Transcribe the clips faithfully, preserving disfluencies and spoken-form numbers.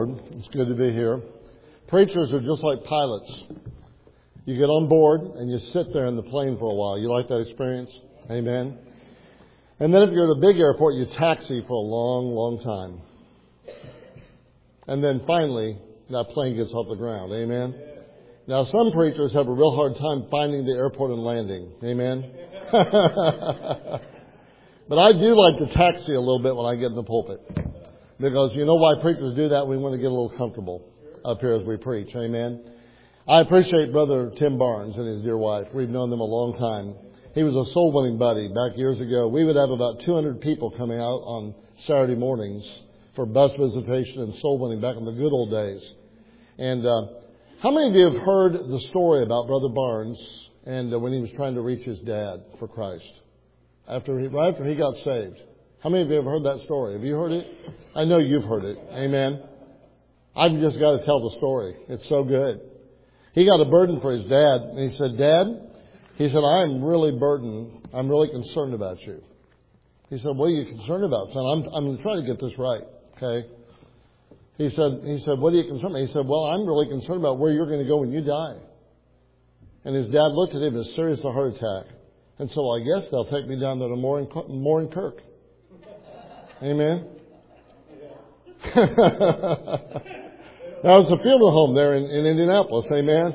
It's good to be here. Preachers are just like pilots. You get on board and you sit there in the plane for a while. You like that experience? Amen. And then if you're at a big airport, you taxi for a long, long time. And then finally, that plane gets off the ground. Amen. Now, some preachers have a real hard time finding the airport and landing. Amen. But I do like to taxi a little bit when I get in the pulpit. Because you know why preachers do that? We want to get a little comfortable up here as we preach. Amen. I appreciate Brother Tim Barnes and his dear wife. We've known them a long time. He was a soul winning buddy back years ago. We would have about two hundred people coming out on Saturday mornings for bus visitation and soul winning back in the good old days. And uh, how many of you have heard the story about Brother Barnes and uh, when he was trying to reach his dad for Christ? After he, right after he got saved. How many of you have heard that story? Have you heard it? I know you've heard it. Amen. I've just got to tell the story. It's so good. He got a burden for his dad, and he said, Dad, he said, I'm really burdened. I'm really concerned about you. He said, what are you concerned about, son? I'm, I'm trying to get this right, okay? He said, he said, what are you concerned about? He said, well, I'm really concerned about where you're going to go when you die. And his dad looked at him as serious as a heart attack. And so I guess they'll take me down to the Morin Kirk. Amen. That was a funeral home there in, in Indianapolis. Amen.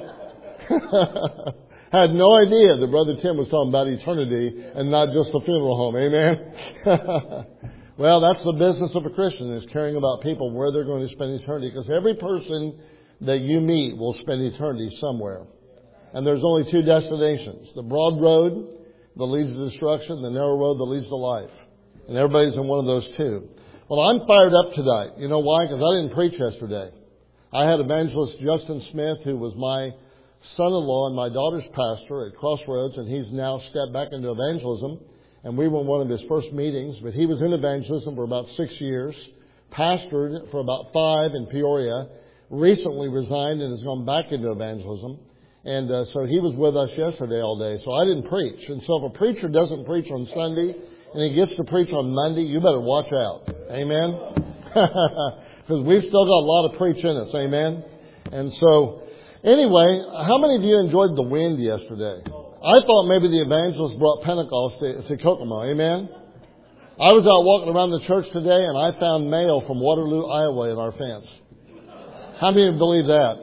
Had no idea that Brother Tim was talking about eternity and not just a funeral home. Amen. Well, that's the business of a Christian, is caring about people where they're going to spend eternity. Because every person that you meet will spend eternity somewhere. And there's only two destinations. The broad road that leads to destruction, the narrow road that leads to life. And everybody's in one of those two. Well, I'm fired up tonight. You know why? Because I didn't preach yesterday. I had evangelist Justin Smith, who was my son-in-law and my daughter's pastor at Crossroads, and he's now stepped back into evangelism. And we were in one of his first meetings, but he was in evangelism for about six years, pastored for about five in Peoria, recently resigned and has gone back into evangelism. And uh, so he was with us yesterday all day, so I didn't preach. And so if a preacher doesn't preach on Sunday and he gets to preach on Monday, you better watch out. Amen? Because we've still got a lot of preach in us. Amen? And so, anyway, how many of you enjoyed the wind yesterday? I thought maybe the evangelist brought Pentecost to, to Kokomo. Amen? I was out walking around the church today and I found mail from Waterloo, Iowa in our fence. How many of you believe that?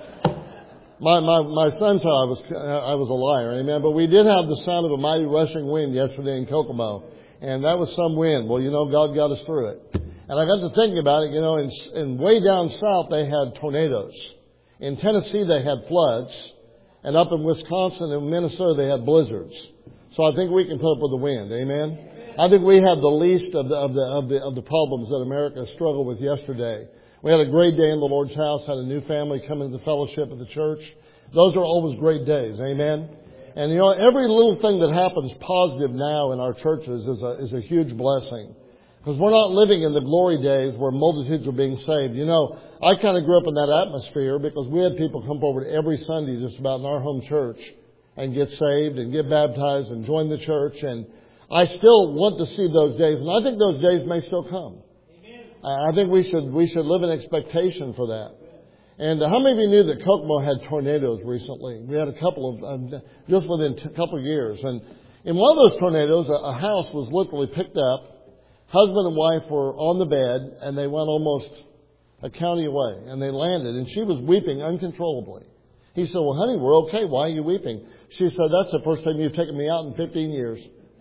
My, my, my son said I was, I was a liar, amen. But we did have the sound of a mighty rushing wind yesterday in Kokomo. And that was some wind. Well, you know, God got us through it. And I got to thinking about it, you know, in, in way down south they had tornadoes. In Tennessee they had floods. And up in Wisconsin and Minnesota they had blizzards. So I think we can put up with the wind, amen. I think we had the least of the, of the, of the, of the problems that America struggled with yesterday. We had a great day in the Lord's house, had a new family come into the fellowship of the church. Those are always great days. Amen. And you know, every little thing that happens positive now in our churches is a, is a huge blessing. Because we're not living in the glory days where multitudes are being saved. You know, I kind of grew up in that atmosphere because we had people come forward every Sunday just about in our home church and get saved and get baptized and join the church. And I still want to see those days. And I think those days may still come. I think we should we should live in expectation for that. And how many of you knew that Kokomo had tornadoes recently? We had a couple of, um, just within a couple of years. And in one of those tornadoes, a, a house was literally picked up. Husband and wife were on the bed, and they went almost a county away. And they landed, and she was weeping uncontrollably. He said, well, honey, we're okay. Why are you weeping? She said, that's the first time you've taken me out in fifteen years.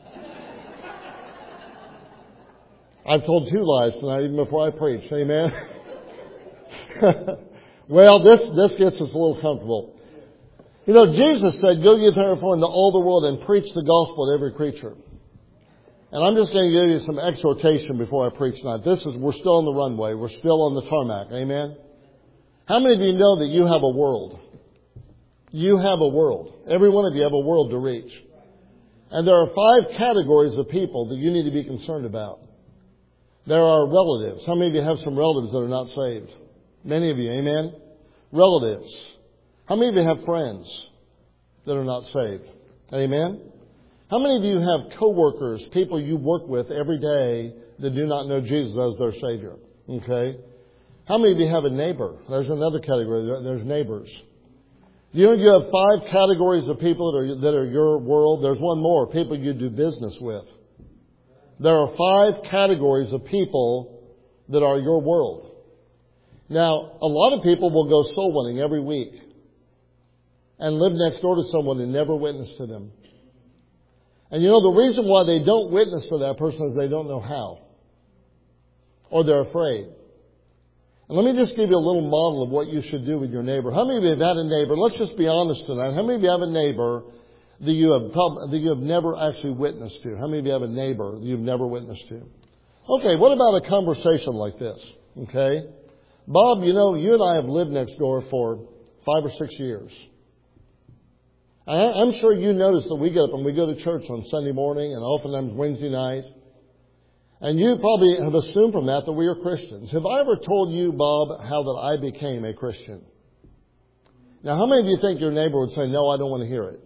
I've told two lies tonight, even before I preached. Amen. Well, this, this gets us a little comfortable. You know, Jesus said, go ye therefore into all the world and preach the gospel to every creature. And I'm just going to give you some exhortation before I preach tonight. This is, we're still on the runway. We're still on the tarmac. Amen. How many of you know that you have a world? You have a world. Every one of you have a world to reach. And there are five categories of people that you need to be concerned about. There are relatives. How many of you have some relatives that are not saved? Many of you, amen? Relatives. How many of you have friends that are not saved? Amen? How many of you have coworkers, people you work with every day that do not know Jesus as their Savior? Okay? How many of you have a neighbor? There's another category. There's neighbors. Do you know you have five categories of people that are, that are your world? There's one more, people you do business with. There are five categories of people that are your world. Now, a lot of people will go soul winning every week and live next door to someone and never witness to them. And you know, the reason why they don't witness to that person is they don't know how. Or they're afraid. And let me just give you a little model of what you should do with your neighbor. How many of you have had a neighbor? Let's just be honest tonight. How many of you have a neighbor that you have that you have never actually witnessed to? How many of you have a neighbor that you've never witnessed to? Okay, what about a conversation like this? Okay, Bob, you know, you and I have lived next door for five or six years. I'm sure you notice that we get up and we go to church on Sunday morning and oftentimes Wednesday night. And you probably have assumed from that that we are Christians. Have I ever told you, Bob, how that I became a Christian? Now, how many of you think your neighbor would say, no, I don't want to hear it?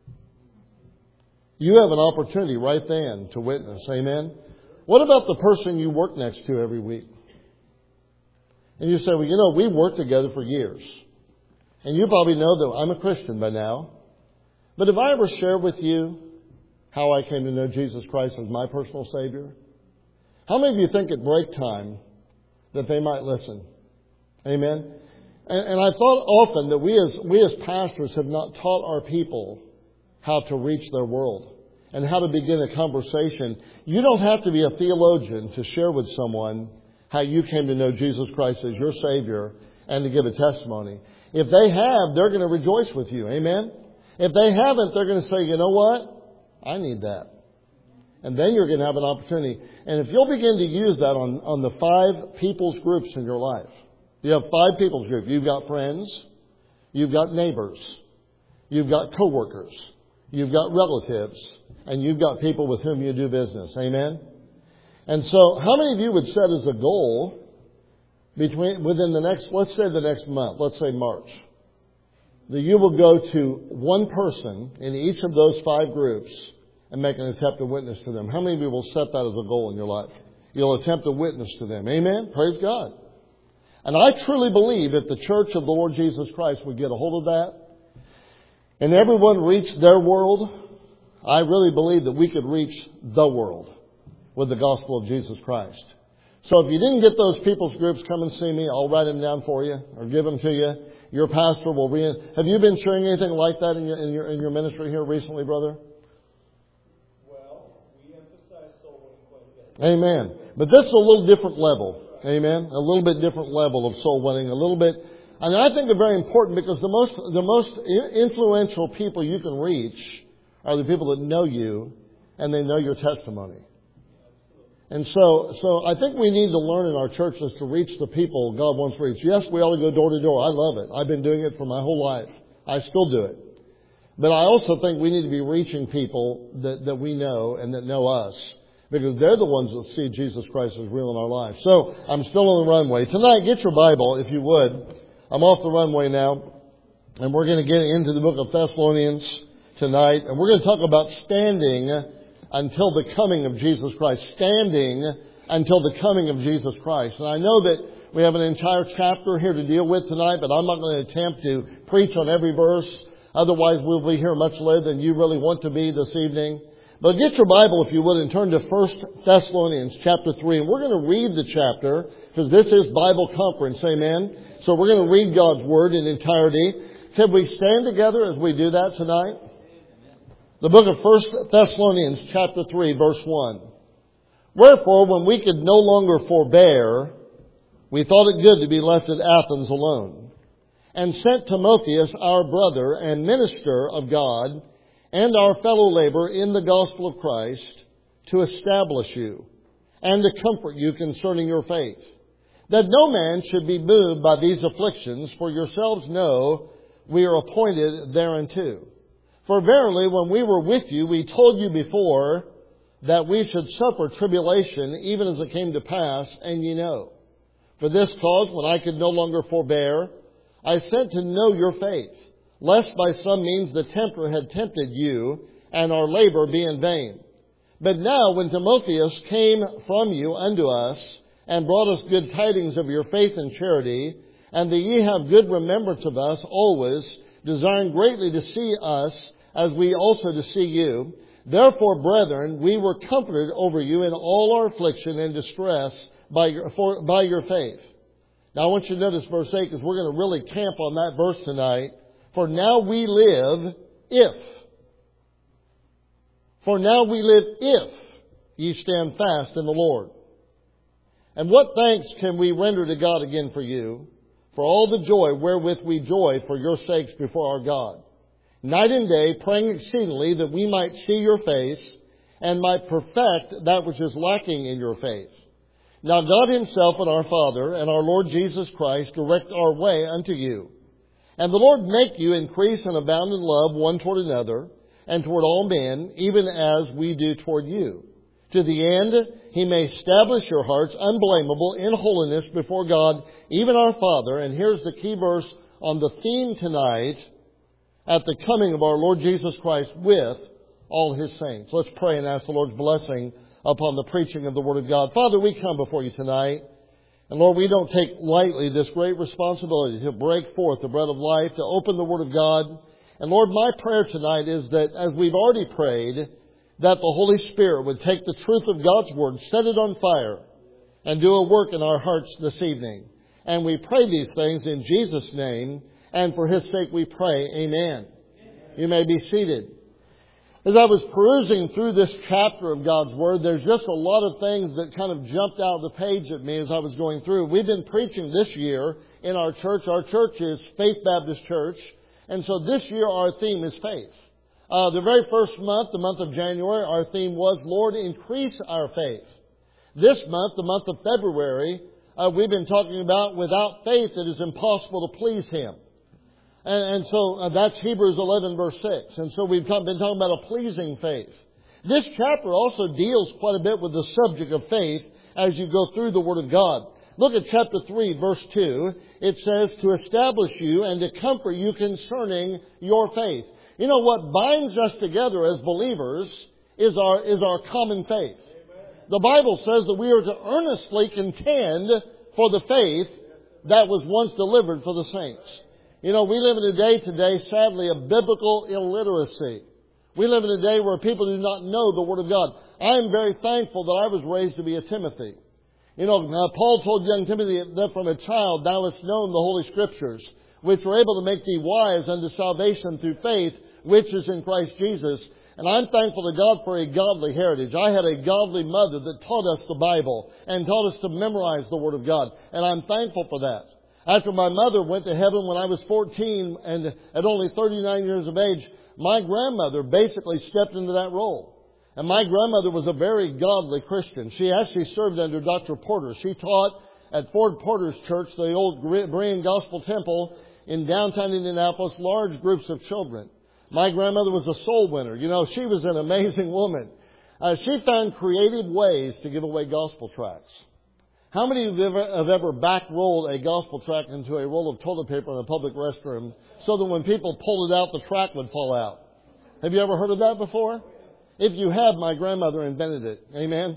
You have an opportunity right then to witness. Amen? What about the person you work next to every week? And you say, well, you know, we worked together for years. And you probably know that I'm a Christian by now. But have I ever shared with you how I came to know Jesus Christ as my personal Savior? How many of you think at break time that they might listen? Amen? And, and I thought often that we as, we as pastors have not taught our people how to reach their world and how to begin a conversation. You don't have to be a theologian to share with someone how you came to know Jesus Christ as your Savior and to give a testimony. If they have, they're going to rejoice with you. Amen? If they haven't, they're going to say, you know what? I need that. And then you're going to have an opportunity. And if you'll begin to use that on, on the five people's groups in your life. You have five people's groups. You've got friends. You've got neighbors. You've got coworkers. You've got relatives. And you've got people with whom you do business. Amen? And so how many of you would set as a goal between within the next, let's say the next month, let's say March, that you will go to one person in each of those five groups and make an attempt to witness to them? How many of you will set that as a goal in your life? You'll attempt to witness to them. Amen? Praise God. And I truly believe if the church of the Lord Jesus Christ would get a hold of that and everyone reached their world, I really believe that we could reach the world with the gospel of Jesus Christ. So if you didn't get those people's groups, come and see me. I'll write them down for you or give them to you. Your pastor will re- Have you been sharing anything like that in your, in your, in your ministry here recently, brother? Amen. But this is a little different level. Amen. A little bit different level of soul winning. A little bit. And I think they're very important because the most, the most influential people you can reach are the people that know you and they know your testimony. And so, so I think we need to learn in our churches to reach the people God wants to reach. Yes, we ought to go door to door. I love it. I've been doing it for my whole life. I still do it. But I also think we need to be reaching people that, that we know and that know us. Because they're the ones that see Jesus Christ as real in our lives. So, I'm still on the runway. Tonight, get your Bible, if you would. I'm off the runway now. And we're going to get into the book of Thessalonians tonight. And we're going to talk about standing until the coming of Jesus Christ. Standing until the coming of Jesus Christ. And I know that we have an entire chapter here to deal with tonight, but I'm not going to attempt to preach on every verse. Otherwise, we'll be here much later than you really want to be this evening. But get your Bible, if you would, and turn to First Thessalonians chapter three. And we're going to read the chapter, because this is Bible conference, amen? So we're going to read God's Word in entirety. Can we stand together as we do that tonight? The book of First Thessalonians chapter three, verse one. Wherefore, when we could no longer forbear, we thought it good to be left at Athens alone, and sent Timotheus, our brother and minister of God, and our fellow laborer in the gospel of Christ, to establish you and to comfort you concerning your faith, that no man should be moved by these afflictions, for yourselves know we are appointed thereunto. For verily, when we were with you, we told you before that we should suffer tribulation, even as it came to pass, and ye know. For this cause, when I could no longer forbear, I sent to know your faith, lest by some means the tempter had tempted you, and our labor be in vain. But now when Timotheus came from you unto us, and brought us good tidings of your faith and charity, and that ye have good remembrance of us always, desiring greatly to see us, as we also to see you. Therefore, brethren, we were comforted over you in all our affliction and distress by your, for, by your faith. Now I want you to notice verse eight, because we're going to really camp on that verse tonight. For now we live if. For now we live if ye stand fast in the Lord. And what thanks can we render to God again for you, for all the joy wherewith we joy for your sakes before our God, night and day praying exceedingly that we might see your face, and might perfect that which is lacking in your faith. Now God himself and our Father and our Lord Jesus Christ direct our way unto you. And the Lord make you increase and abound in love one toward another, and toward all men, even as we do toward you, to the end he may establish your hearts unblameable in holiness before God, even our Father. And here's the key verse on the theme tonight, at the coming of our Lord Jesus Christ with all his saints. Let's pray and ask the Lord's blessing upon the preaching of the Word of God. Father, we come before you tonight. And Lord, we don't take lightly this great responsibility to break forth the bread of life, to open the Word of God. And Lord, my prayer tonight is that as we've already prayed, that the Holy Spirit would take the truth of God's Word, set it on fire, and do a work in our hearts this evening. And we pray these things in Jesus' name, and for his sake we pray, amen. Amen. You may be seated. As I was perusing through this chapter of God's Word, there's just a lot of things that kind of jumped out of the page at me as I was going through. We've been preaching this year in our church. Our church is Faith Baptist Church. And so this year our theme is faith. Uh, the very first month, the month of January, our theme was, Lord, increase our faith. This month, the month of February, uh, we've been talking about, without faith it is impossible to please him. And, and so uh, that's Hebrews eleven verse six. And so we've been talking about a pleasing faith. This chapter also deals quite a bit with the subject of faith as you go through the Word of God. Look at chapter three verse two. It says, to establish you and to comfort you concerning your faith. You know, what binds us together as believers is our, is our common faith. The Bible says that we are to earnestly contend for the faith that was once delivered for the saints. You know, we live in a day today, sadly, of biblical illiteracy. We live in a day where people do not know the Word of God. I am very thankful that I was raised to be a Timothy. You know, uh, Paul told young Timothy that from a child thou hast known the Holy Scriptures, which are able to make thee wise unto salvation through faith, which is in Christ Jesus. And I'm thankful to God for a godly heritage. I had a godly mother that taught us the Bible and taught us to memorize the Word of God. And I'm thankful for that. After my mother went to heaven when I was fourteen and at only thirty-nine years of age, my grandmother basically stepped into that role. And my grandmother was a very godly Christian. She actually served under Doctor Porter. She taught at Ford Porter's church, the old Berean Gospel Temple in downtown Indianapolis, large groups of children. My grandmother was a soul winner. You know, she was an amazing woman. Uh, she found creative ways to give away gospel tracts. How many of you have ever, have ever back-rolled a gospel tract into a roll of toilet paper in a public restroom so that when people pulled it out, the tract would fall out? Have you ever heard of that before? If you have, my grandmother invented it. Amen?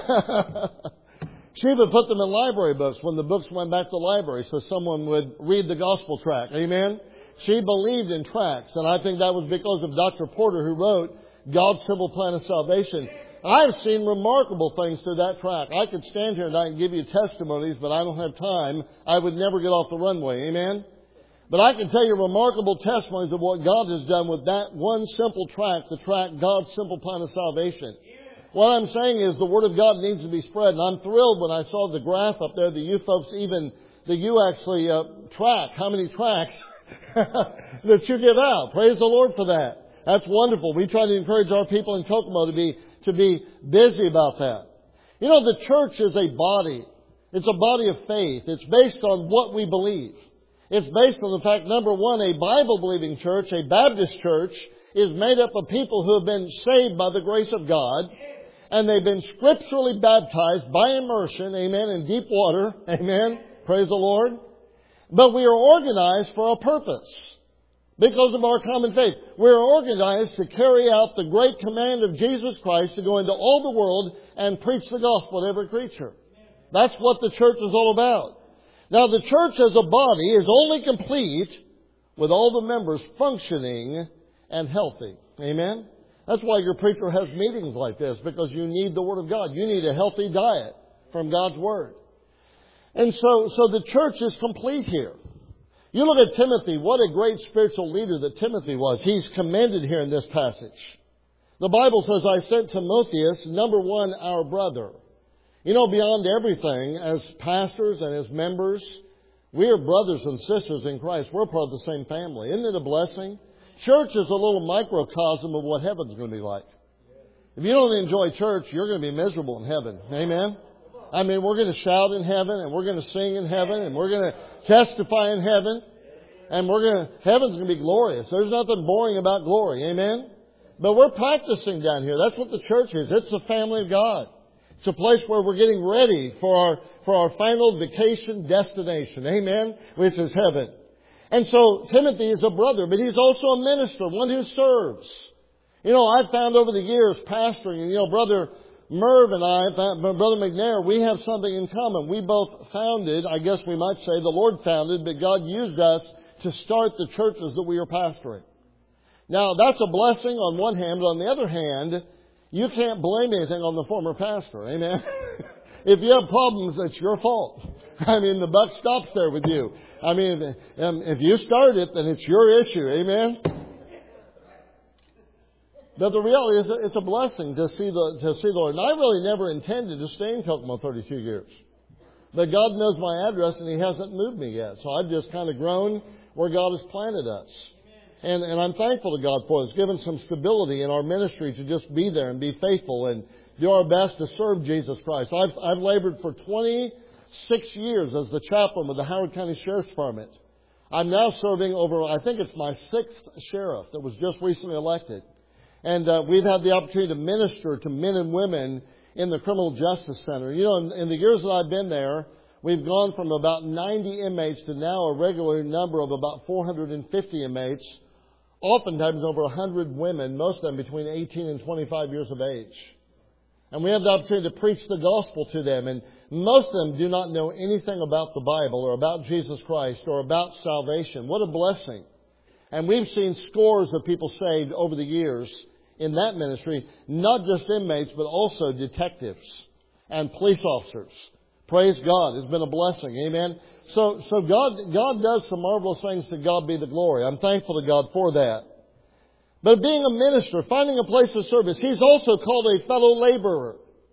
She would put them in library books when the books went back to the library so someone would read the gospel tract. Amen? She believed in tracts, and I think that was because of Doctor Porter, who wrote God's Simple Plan of Salvation. I've seen remarkable things through that track. I could stand here tonight and give you testimonies, but I don't have time. I would never get off the runway. Amen? But I can tell you remarkable testimonies of what God has done with that one simple track, the track God's Simple Plan of Salvation. What I'm saying is the Word of God needs to be spread. And I'm thrilled when I saw the graph up there, the you folks, even the you actually uh, track, how many tracks that you give out. Praise the Lord for that. That's wonderful. We try to encourage our people in Kokomo to be to be busy about that. You know, the church is a body. It's a body of faith. It's based on what we believe. It's based on the fact, number one, a Bible-believing church, a Baptist church, is made up of people who have been saved by the grace of God, and they've been scripturally baptized by immersion, amen, in deep water, amen, praise the Lord. But we are organized for a purpose. Because of our common faith, we are organized to carry out the great command of Jesus Christ to go into all the world and preach the gospel to every creature. That's what the church is all about. Now, the church as a body is only complete with all the members functioning and healthy. Amen? That's why your preacher has meetings like this, because you need the Word of God. You need a healthy diet from God's Word. And so, so the church is complete here. You look at Timothy, what a great spiritual leader that Timothy was. He's commended here in this passage. The Bible says, I sent Timotheus, number one, our brother. You know, beyond everything, as pastors and as members, we are brothers and sisters in Christ. We're part of the same family. Isn't it a blessing? Church is a little microcosm of what heaven's going to be like. If you don't enjoy church, you're going to be miserable in heaven. Amen? I mean, we're going to shout in heaven, and we're going to sing in heaven, and we're going to testify in heaven, and we're going to, heaven's going to be glorious. There's nothing boring about glory. Amen? But we're practicing down here. That's what the church is. It's the family of God. It's a place where we're getting ready for our, for our final vacation destination. Amen? Which is heaven. And so Timothy is a brother, but he's also a minister, one who serves. You know, I've found over the years pastoring, and you know, Brother Merv and I, Brother McNair, we have something in common. We both founded, I guess we might say, the Lord founded, but God used us to start the churches that we are pastoring. Now, that's a blessing on one hand, but on the other hand, you can't blame anything on the former pastor. Amen? If you have problems, it's your fault. I mean, the buck stops there with you. I mean, if you start it, then it's your issue. Amen? But the reality is, it's a blessing to see the to see the Lord. And I really never intended to stay in Kokomo thirty-two years. But God knows my address, and He hasn't moved me yet. So I've just kind of grown where God has planted us. And, and I'm thankful to God for it. It's given some stability in our ministry to just be there and be faithful and do our best to serve Jesus Christ. I've, I've labored for twenty-six years as the chaplain with the Howard County Sheriff's Department. I'm now serving over, I think it's my sixth sheriff that was just recently elected. And uh, we've had the opportunity to minister to men and women in the Criminal Justice Center. You know, in, in the years that I've been there, we've gone from about ninety inmates to now a regular number of about four hundred fifty inmates. Oftentimes over one hundred women, most of them between eighteen and twenty-five years of age. And we have the opportunity to preach the gospel to them. And most of them do not know anything about the Bible or about Jesus Christ or about salvation. What a blessing. And we've seen scores of people saved over the years in that ministry, not just inmates, but also detectives and police officers. Praise God. It's been a blessing. Amen. So, so God, God does some marvelous things. To God be the glory. I'm thankful to God for that. But being a minister, finding a place of service, he's also called a fellow laborer.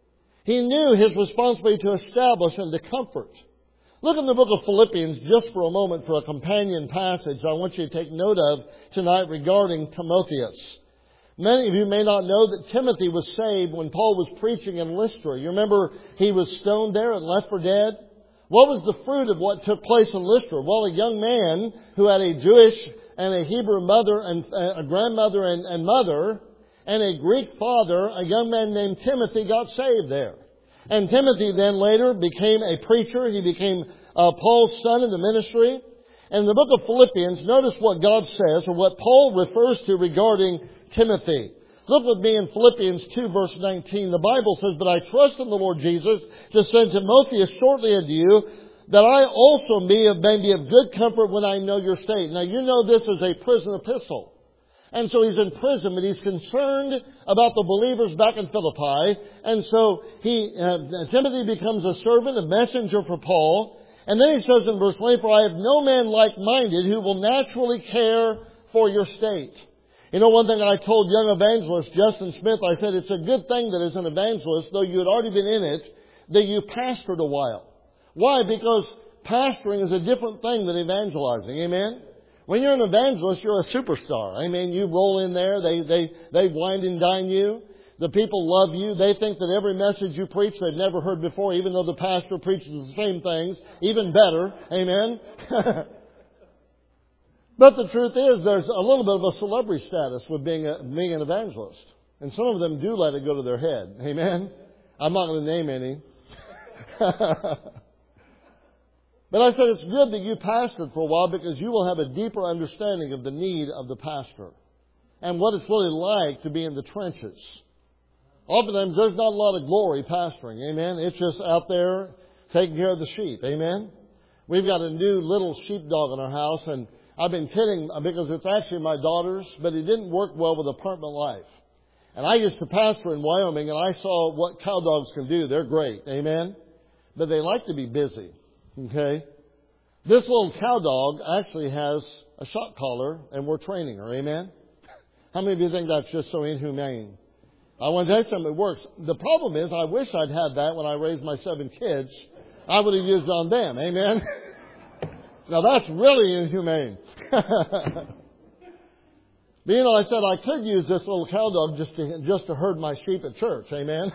He knew his responsibility to establish and to comfort. Look in the book of Philippians just for a moment for a companion passage I want you to take note of tonight regarding Timotheus. Many of you may not know that Timothy was saved when Paul was preaching in Lystra. You remember he was stoned there and left for dead? What was the fruit of what took place in Lystra? Well, a young man who had a Jewish and a Hebrew mother and a grandmother and, and mother and a Greek father, a young man named Timothy, got saved there. And Timothy then later became a preacher. He became uh, Paul's son in the ministry. And in the book of Philippians, notice what God says or what Paul refers to regarding Timothy. Look with me in Philippians two verse nineteen. The Bible says, "But I trust in the Lord Jesus to send Timotheus shortly unto you, that I also may be of good comfort when I know your state." Now you know this is a prison epistle. And so he's in prison, but he's concerned about the believers back in Philippi. And so he, uh, Timothy becomes a servant, a messenger for Paul. And then he says in verse twenty, "For I have no man like-minded who will naturally care for your state." You know, one thing I told young evangelist Justin Smith, I said, it's a good thing that as an evangelist, though you had already been in it, that you pastored a while. Why? Because pastoring is a different thing than evangelizing. Amen? When you're an evangelist, you're a superstar. I mean, you roll in there, they, they, they wine and dine you. The people love you. They think that every message you preach they've never heard before, even though the pastor preaches the same things, even better. Amen? But the truth is, there's a little bit of a celebrity status with being, a, being an evangelist. And some of them do let it go to their head. Amen? I'm not going to name any. But I said it's good that you pastored for a while because you will have a deeper understanding of the need of the pastor and what it's really like to be in the trenches. Oftentimes there's not a lot of glory pastoring. Amen? It's just out there taking care of the sheep. Amen? We've got a new little sheepdog in our house, and I've been kidding because it's actually my daughter's, but it didn't work well with apartment life. And I used to pastor in Wyoming, and I saw what cow dogs can do. They're great. Amen? But they like to be busy. Okay? This little cow dog actually has a shock collar, and we're training her. Amen? How many of you think that's just so inhumane? I want to tell you something. It works. The problem is, I wish I'd had that when I raised my seven kids. I would have used it on them. Amen? Now that's really inhumane. But you know, I said I could use this little cow dog just to, just to herd my sheep at church. Amen?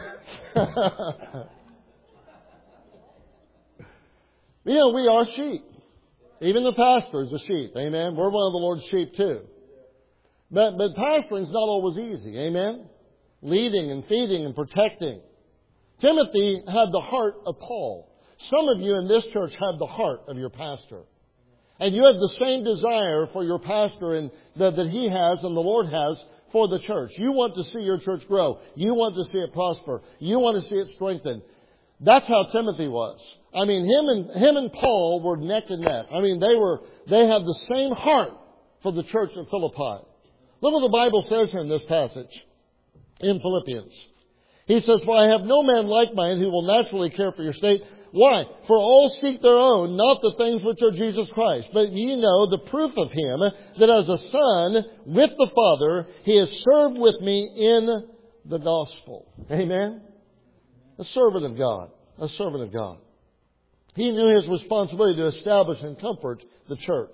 You know, we are sheep. Even the pastor is a sheep. Amen? We're one of the Lord's sheep too. But, but pastoring's not always easy. Amen? Leading and feeding and protecting. Timothy had the heart of Paul. Some of you in this church have the heart of your pastor. And you have the same desire for your pastor and that, that he has and the Lord has for the church. You want to see your church grow. You want to see it prosper. You want to see it strengthen. That's how Timothy was. I mean, him and, him and Paul were neck and neck. I mean, they were, they had the same heart for the church at Philippi. Look what the Bible says here in this passage in Philippians. He says, "For I have no man like mine who will naturally care for your state." Why? "For all seek their own, not the things which are Jesus Christ. But ye know the proof of him, that as a son with the Father, he has served with me in the gospel." Amen? A servant of God. A servant of God. He knew his responsibility to establish and comfort the church.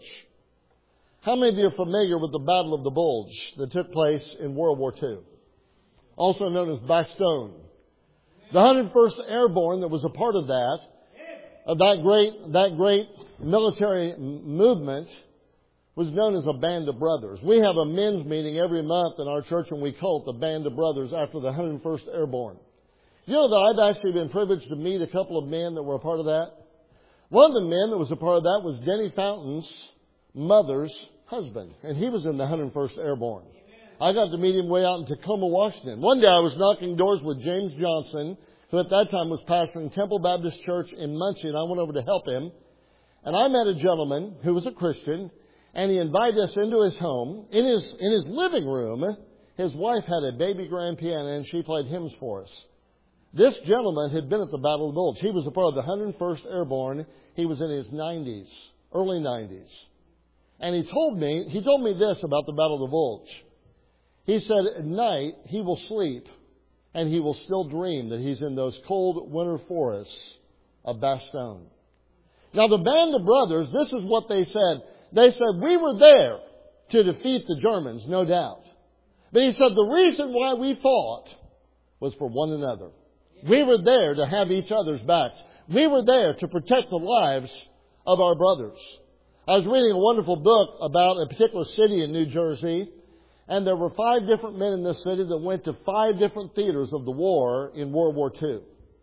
How many of you are familiar with the Battle of the Bulge that took place in World War Two? Also known as Bastogne. The one hundred first Airborne that was a part of that, of that great, that great military movement, was known as a Band of Brothers. We have a men's meeting every month in our church, and we call it the Band of Brothers after the one hundred first Airborne. You know that I've actually been privileged to meet a couple of men that were a part of that? One of the men that was a part of that was Denny Fountain's mother's husband, and he was in the one hundred first Airborne. I got to meet him way out in Tacoma, Washington. One day I was knocking doors with James Johnson, who at that time was pastoring Temple Baptist Church in Muncie, and I went over to help him. And I met a gentleman who was a Christian, and he invited us into his home. In his, in his living room, his wife had a baby grand piano, and she played hymns for us. This gentleman had been at the Battle of the Bulge. He was a part of the one hundred first Airborne. He was in his nineties, early nineties. And he told me, he told me this about the Battle of the Bulge. He said at night he will sleep and he will still dream that he's in those cold winter forests of Bastogne. Now the Band of Brothers, this is what they said. They said, we were there to defeat the Germans, no doubt. But he said the reason why we fought was for one another. We were there to have each other's backs. We were there to protect the lives of our brothers. I was reading a wonderful book about a particular city in New Jersey. And there were five different men in this city that went to five different theaters of the war in World War Two.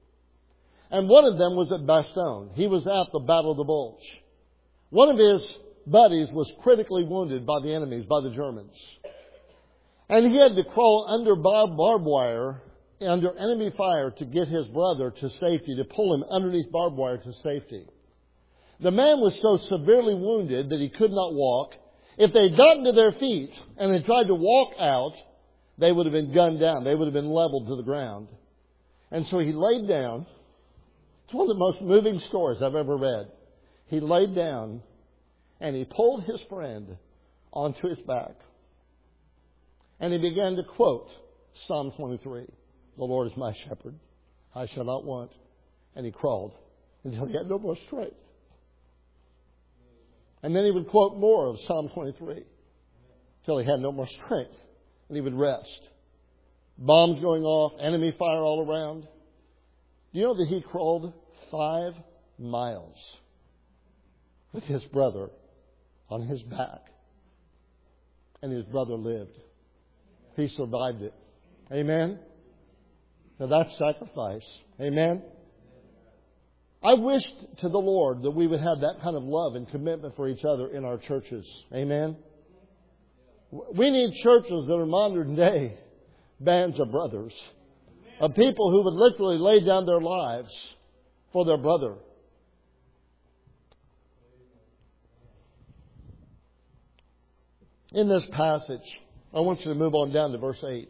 And one of them was at Bastogne. He was at the Battle of the Bulge. One of his buddies was critically wounded by the enemies, by the Germans. And he had to crawl under barbed wire, under enemy fire, to get his brother to safety, to pull him underneath barbed wire to safety. The man was so severely wounded that he could not walk. If they'd gotten to their feet and had tried to walk out, they would have been gunned down. They would have been leveled to the ground. And so he laid down. It's one of the most moving stories I've ever read. He laid down and he pulled his friend onto his back. And he began to quote Psalm twenty-three. The Lord is my shepherd. I shall not want. And he crawled until he had no more strength. And then he would quote more of Psalm twenty-three until he had no more strength. And he would rest. Bombs going off, enemy fire all around. Do you know that he crawled five miles with his brother on his back? And his brother lived. He survived it. Amen? Now that's sacrifice. Amen? I wished to the Lord that we would have that kind of love and commitment for each other in our churches. Amen? We need churches that are modern day bands of brothers. Of people who would literally lay down their lives for their brother. In this passage, I want you to move on down to verse eight.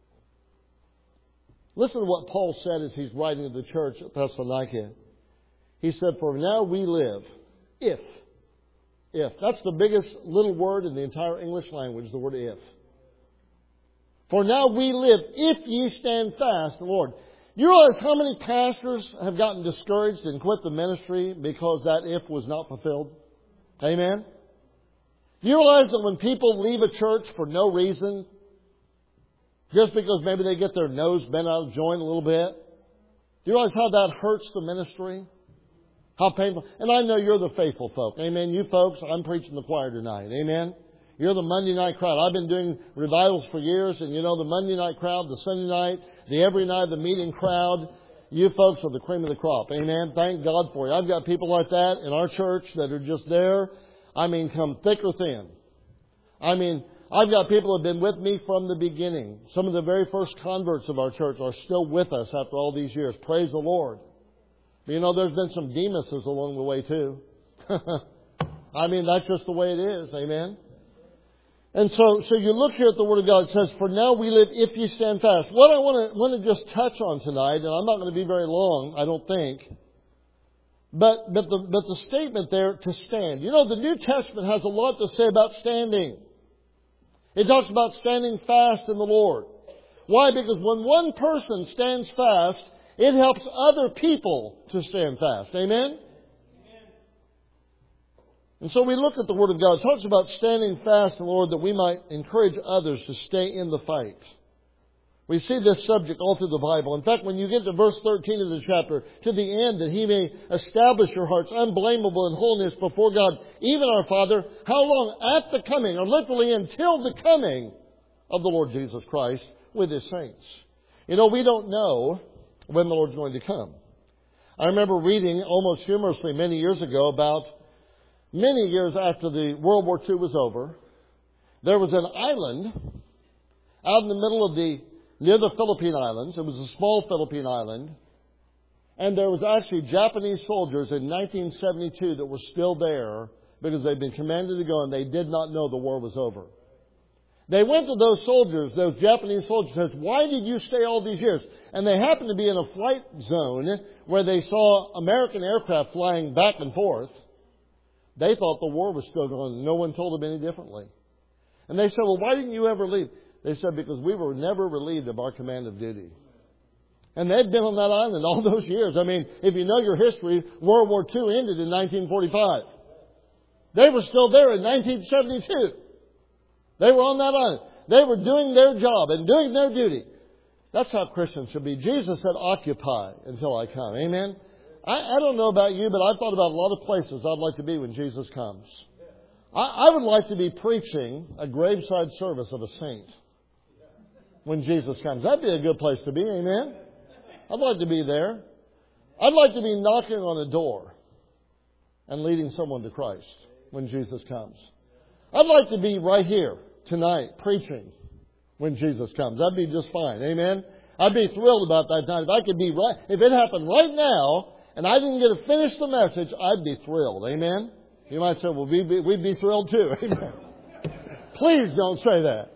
Listen to what Paul said as he's writing to the church at Thessalonica. He said, for now we live, if, if. That's the biggest little word in the entire English language, the word if. For now we live, if ye stand fast, the Lord. You realize how many pastors have gotten discouraged and quit the ministry because that if was not fulfilled? Amen? Do you realize that when people leave a church for no reason, just because maybe they get their nose bent out of joint a little bit, do you realize how that hurts the ministry? How painful. And I know you're the faithful folk. Amen. You folks, I'm preaching the choir tonight. Amen. You're the Monday night crowd. I've been doing revivals for years, and you know the Monday night crowd, the Sunday night, the every night, the meeting crowd. You folks are the cream of the crop. Amen. Thank God for you. I've got people like that in our church that are just there. I mean, come thick or thin. I mean, I've got people that have been with me from the beginning. Some of the very first converts of our church are still with us after all these years. Praise the Lord. But you know, there's been some Demuses along the way too. I mean, that's just the way it is. Amen. And so, so you look here at the Word of God. It says, for now we live if you stand fast. What I want to, want to just touch on tonight, and I'm not going to be very long, I don't think. But, but the, but the statement there, to stand. You know, the New Testament has a lot to say about standing. It talks about standing fast in the Lord. Why? Because when one person stands fast, it helps other people to stand fast. Amen? And so we look at the Word of God. It talks about standing fast in the Lord that we might encourage others to stay in the fight. We see this subject all through the Bible. In fact, when you get to verse thirteen of the chapter, to the end, that He may establish your hearts unblameable in holiness before God, even our Father, how long? At the coming, or literally until the coming of the Lord Jesus Christ with His saints. You know, we don't know when the Lord's going to come. I remember reading almost humorously many years ago about many years after the World War Two was over, there was an island out in the middle of the near the Philippine Islands. It was a small Philippine island. And there was actually Japanese soldiers in nineteen seventy-two that were still there because they'd been commanded to go and they did not know the war was over. They went to those soldiers, those Japanese soldiers, and said, why did you stay all these years? And they happened to be in a flight zone where they saw American aircraft flying back and forth. They thought the war was still going on. No one told them any differently. And they said, well, why didn't you ever leave? They said, because we were never relieved of our command of duty. And they'd been on that island all those years. I mean, if you know your history, World War Two ended in nineteen forty-five. They were still there in nineteen seventy-two. They were on that island. They were doing their job and doing their duty. That's how Christians should be. Jesus said, occupy until I come. Amen? I, I don't know about you, but I've thought about a lot of places I'd like to be when Jesus comes. I, I would like to be preaching a graveside service of a saint when Jesus comes. That'd be a good place to be. Amen? I'd like to be there. I'd like to be knocking on a door and leading someone to Christ when Jesus comes. I'd like to be right here tonight preaching when Jesus comes. That'd be just fine. Amen? I'd be thrilled about that time. If I could be right, if it happened right now and I didn't get to finish the message, I'd be thrilled. Amen? You might say, well, we'd be, we'd be thrilled too. Amen? Please don't say that.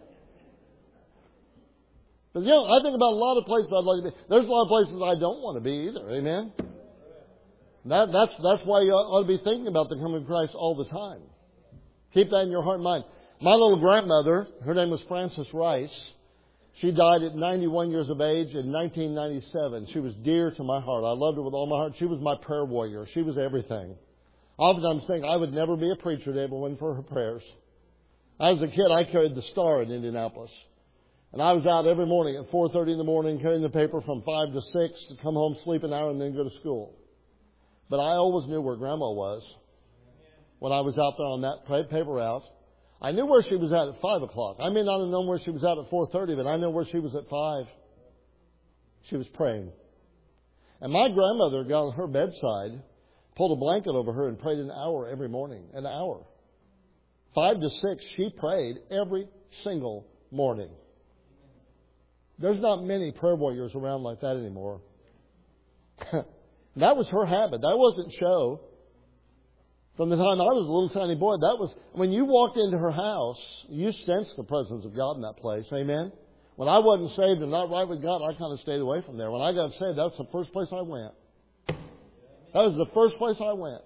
But, you know, I think about a lot of places I'd like to be. There's a lot of places I don't want to be either. Amen? That, that's, that's why you ought to be thinking about the coming of Christ all the time. Keep that in your heart and mind. My little grandmother, her name was Frances Rice. She died at ninety-one years of age in nineteen ninety-seven. She was dear to my heart. I loved her with all my heart. She was my prayer warrior. She was everything. Oftentimes I think I would never be a preacher today, but went for her prayers. As a kid, I carried the Star in Indianapolis. And I was out every morning at four thirty in the morning carrying the paper from five to six to come home, sleep an hour, and then go to school. But I always knew where Grandma was when I was out there on that paper route. I knew where she was at at five o'clock. I may not have known where she was at at four thirty, but I know where she was at five. She was praying. And my grandmother got on her bedside, pulled a blanket over her, and prayed an hour every morning. An hour. Five to six, she prayed every single morning. There's not many prayer warriors around like that anymore. That was her habit. That wasn't show. From the time I was a little tiny boy, that was, when you walked into her house, you sensed the presence of God in that place. Amen? When I wasn't saved and not right with God, I kind of stayed away from there. When I got saved, that's the first place I went. That was the first place I went.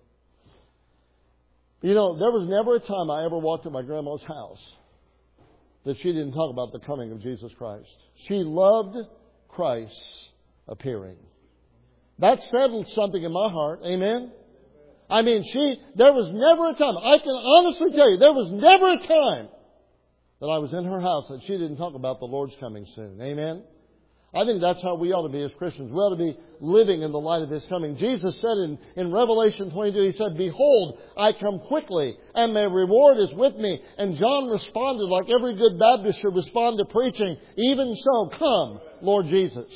You know, there was never a time I ever walked to my grandma's house that she didn't talk about the coming of Jesus Christ. She loved Christ's appearing. That settled something in my heart. Amen? I mean, she, there was never a time, I can honestly tell you, there was never a time that I was in her house that she didn't talk about the Lord's coming soon. Amen? I think that's how we ought to be as Christians. We ought to be living in the light of His coming. Jesus said in, in Revelation twenty-two, He said, "Behold, I come quickly, and my reward is with me." And John responded like every good Baptist should respond to preaching, "Even so, come, Lord Jesus."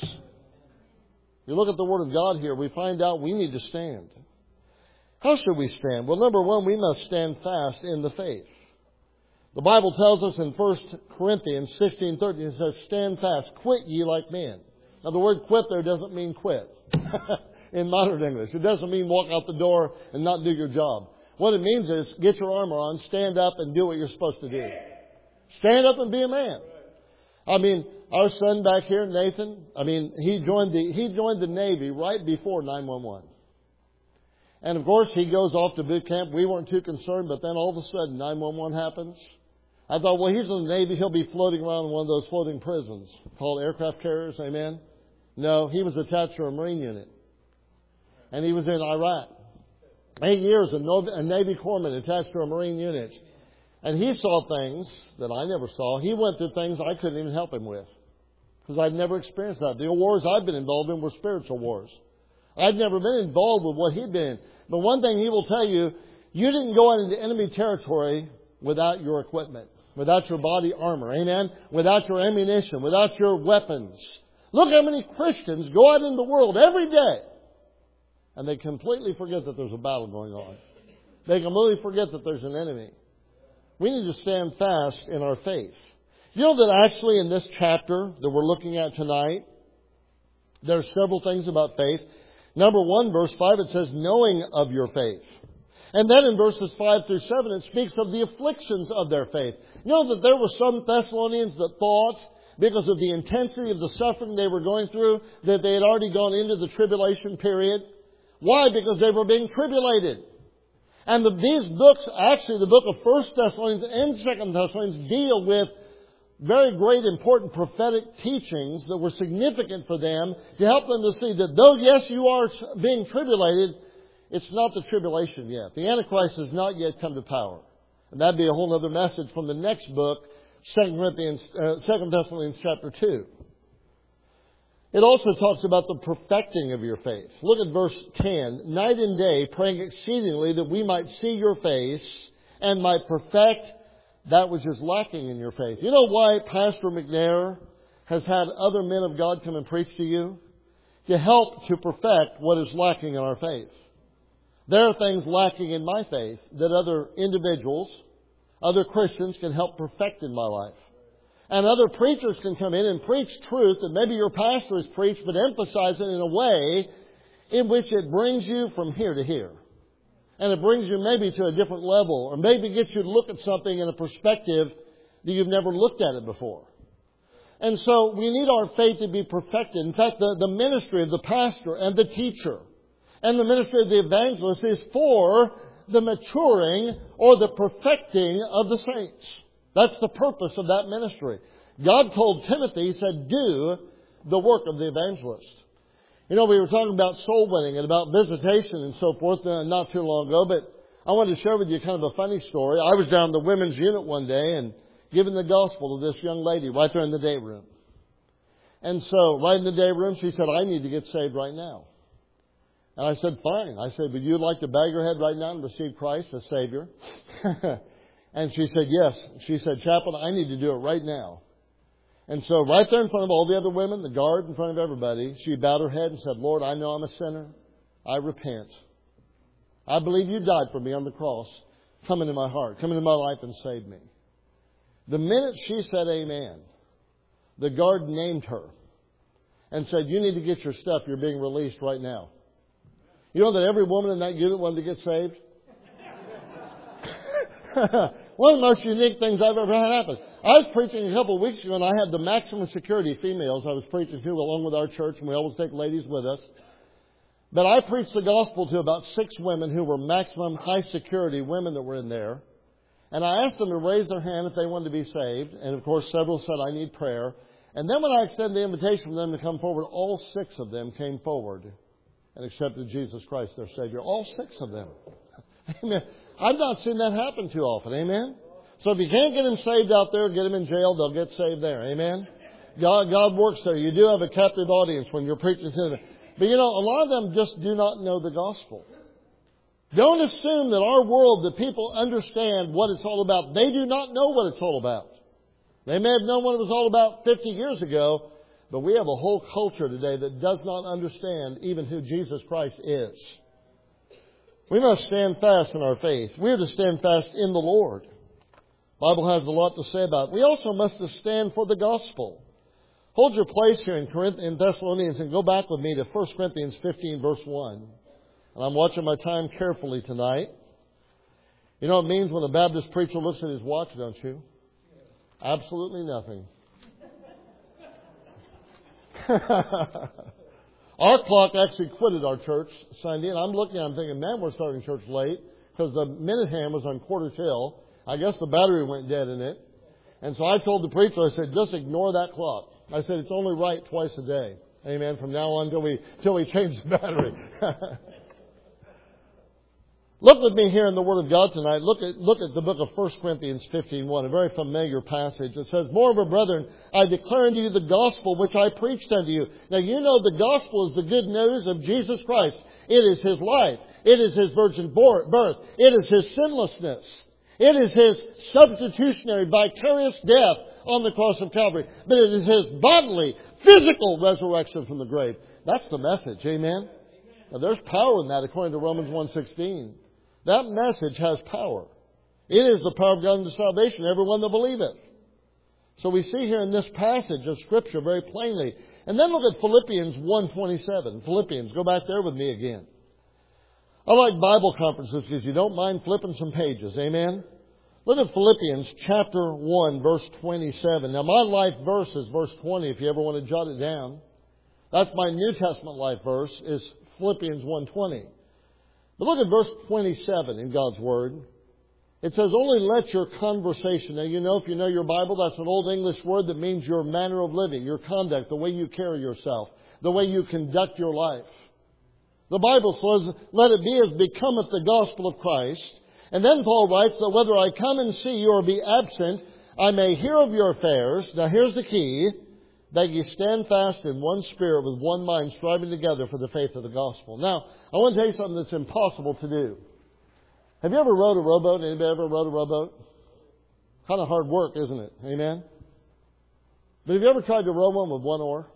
You look at the Word of God here, we find out we need to stand. How should we stand? Well, number one, we must stand fast in the faith. The Bible tells us in First Corinthians sixteen thirteen, it says, "Stand fast, quit ye like men." Now the word quit there doesn't mean quit in modern English. It doesn't mean walk out the door and not do your job. What it means is get your armor on, stand up and do what you're supposed to do. Stand up and be a man. I mean, our son back here, Nathan, I mean, he joined the, he joined the Navy right before nine one one. And of course, he goes off to boot camp. We weren't too concerned, but then all of a sudden nine one one happens. I thought, well, he's in the Navy. He'll be floating around in one of those floating prisons called aircraft carriers. Amen? No, he was attached to a Marine unit. And he was in Iraq. Eight years, a Navy corpsman attached to a Marine unit. And he saw things that I never saw. He went through things I couldn't even help him with. Because I'd never experienced that. The wars I've been involved in were spiritual wars. I'd never been involved with what he'd been in. But one thing he will tell you, you didn't go out into enemy territory without your equipment, without your body armor, amen? Without your ammunition, without your weapons. Look how many Christians go out in the world every day and they completely forget that there's a battle going on. They completely forget that there's an enemy. We need to stand fast in our faith. You know that actually in this chapter that we're looking at tonight, there are several things about faith. Number one, verse five, it says, knowing of your faith. And then in verses five through seven, it speaks of the afflictions of their faith. You know that there were some Thessalonians that thought, because of the intensity of the suffering they were going through, that they had already gone into the tribulation period. Why? Because they were being tribulated. And the, these books, actually the book of First Thessalonians and Second Thessalonians, deal with very great important prophetic teachings that were significant for them to help them to see that though, yes, you are being tribulated, it's not the tribulation yet. The Antichrist has not yet come to power. And that'd be a whole other message from the next book, Second Corinthians, uh, Second Thessalonians chapter two. It also talks about the perfecting of your faith. Look at verse ten. Night and day, praying exceedingly that we might see your face and might perfect that which is lacking in your faith. You know why Pastor McNair has had other men of God come and preach to you? To help to perfect what is lacking in our faith. There are things lacking in my faith that other individuals, other Christians can help perfect in my life. And other preachers can come in and preach truth that maybe your pastor has preached, but emphasize it in a way in which it brings you from here to here. And it brings you maybe to a different level, or maybe gets you to look at something in a perspective that you've never looked at it before. And so we need our faith to be perfected. In fact, the, the ministry of the pastor and the teacher and the ministry of the evangelist is for the maturing or the perfecting of the saints. That's the purpose of that ministry. God told Timothy, He said, do the work of the evangelist. You know, we were talking about soul winning and about visitation and so forth uh, not too long ago, but I wanted to share with you kind of a funny story. I was down in the women's unit one day and giving the gospel to this young lady right there in the day room. And so, right in the day room, she said, I need to get saved right now. And I said, fine. I said, would you like to bow your head right now and receive Christ as Savior? And she said, yes. She said, Chaplain, I need to do it right now. And so right there in front of all the other women, the guard in front of everybody, she bowed her head and said, Lord, I know I'm a sinner. I repent. I believe you died for me on the cross. Come into my heart. Come into my life and save me. The minute she said amen, the guard named her and said, you need to get your stuff. You're being released right now. You know that every woman in that unit wanted to get saved? One of the most unique things I've ever had happen. I was preaching a couple of weeks ago, and I had the maximum security females I was preaching to along with our church, and we always take ladies with us. But I preached the gospel to about six women who were maximum high security women that were in there. And I asked them to raise their hand if they wanted to be saved. And of course, several said, I need prayer. And then when I extended the invitation for them to come forward, all six of them came forward and accepted Jesus Christ, their Savior. All six of them. Amen. I've not seen that happen too often. Amen. So if you can't get them saved out there, get them in jail, they'll get saved there. Amen. God, God works there. You do have a captive audience when you're preaching to them. But you know, a lot of them just do not know the gospel. Don't assume that our world, that people understand what it's all about. They do not know what it's all about. They may have known what it was all about fifty years ago, but we have a whole culture today that does not understand even who Jesus Christ is. We must stand fast in our faith. We are to stand fast in the Lord. The Bible has a lot to say about it. We also must stand for the gospel. Hold your place here in Corinthians, in Thessalonians, and go back with me to First Corinthians fifteen, verse one. And I'm watching my time carefully tonight. You know what it means when a Baptist preacher looks at his watch, don't you? Absolutely nothing. Our clock actually quitted our church Sunday, and I'm looking, I'm thinking, man, we're starting church late, because the minute hand was on quarter till. I guess the battery went dead in it. And so I told the preacher, I said, just ignore that clock. I said, it's only right twice a day. Amen. From now on till we, till we change the battery. Look with me here in the Word of God tonight. Look at, look at the book of First Corinthians fifteen one, a very familiar passage. It says, Moreover, brethren, I declare unto you the gospel which I preached unto you. Now you know the gospel is the good news of Jesus Christ. It is His life. It is His virgin birth. It is His sinlessness. It is His substitutionary, vicarious death on the cross of Calvary. But it is His bodily, physical resurrection from the grave. That's the message. Amen? Now there's power in that according to Romans one sixteen. That message has power. It is the power of God unto salvation, everyone that believeth. So we see here in this passage of Scripture very plainly. And then look at Philippians one twenty-seven. Philippians, go back there with me again. I like Bible conferences because you don't mind flipping some pages. Amen? Look at Philippians chapter one, verse twenty-seven. Now my life verse is verse twenty if you ever want to jot it down. That's my New Testament life verse, is Philippians one twenty. But look at verse twenty-seven in God's Word. It says, only let your conversation. Now you know, if you know your Bible, that's an old English word that means your manner of living, your conduct, the way you carry yourself, the way you conduct your life. The Bible says, let it be as becometh the gospel of Christ. And then Paul writes that whether I come and see you or be absent, I may hear of your affairs. Now here's the key. That you stand fast in one spirit with one mind, striving together for the faith of the gospel. Now, I want to tell you something that's impossible to do. Have you ever rowed a rowboat? Anybody ever rowed a rowboat? Kind of hard work, isn't it? Amen? But have you ever tried to row one with one oar?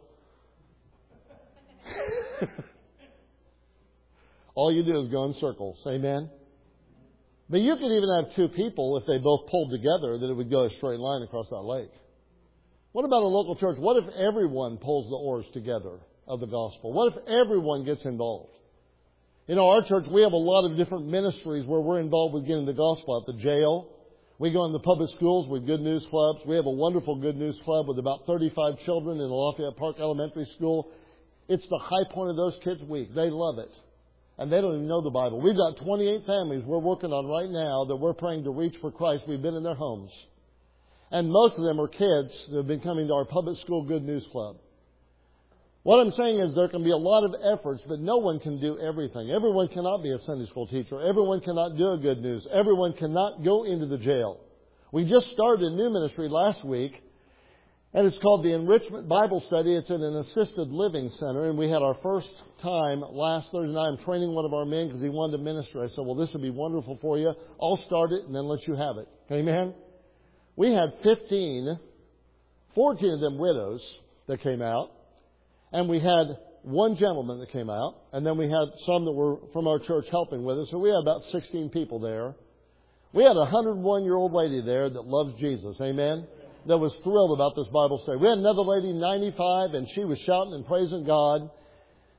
All you do is go in circles. Amen? But you could even have two people, if they both pulled together, that it would go a straight line across that lake. What about a local church? What if everyone pulls the oars together of the gospel? What if everyone gets involved? You know, our church, we have a lot of different ministries where we're involved with getting the gospel out. The jail. We go in the public schools with Good News Clubs. We have a wonderful Good News Club with about thirty-five children in the Lafayette Park Elementary School. It's the high point of those kids' week. They love it. And they don't even know the Bible. We've got twenty-eight families we're working on right now that we're praying to reach for Christ. We've been in their homes. And most of them are kids that have been coming to our public school Good News Club. What I'm saying is there can be a lot of efforts, but no one can do everything. Everyone cannot be a Sunday school teacher. Everyone cannot do a good news. Everyone cannot go into the jail. We just started a new ministry last week, and it's called the Enrichment Bible Study. It's in an assisted living center, and we had our first time last Thursday night. I'm training one of our men because he wanted to minister. I said, well, this would be wonderful for you. I'll start it and then let you have it. Amen? We had fifteen, fourteen of them widows that came out. And we had one gentleman that came out. And then we had some that were from our church helping with us. So we had about sixteen people there. We had a one hundred one year old lady there that loves Jesus. Amen? That was thrilled about this Bible study. We had another lady, ninety-five, and she was shouting and praising God.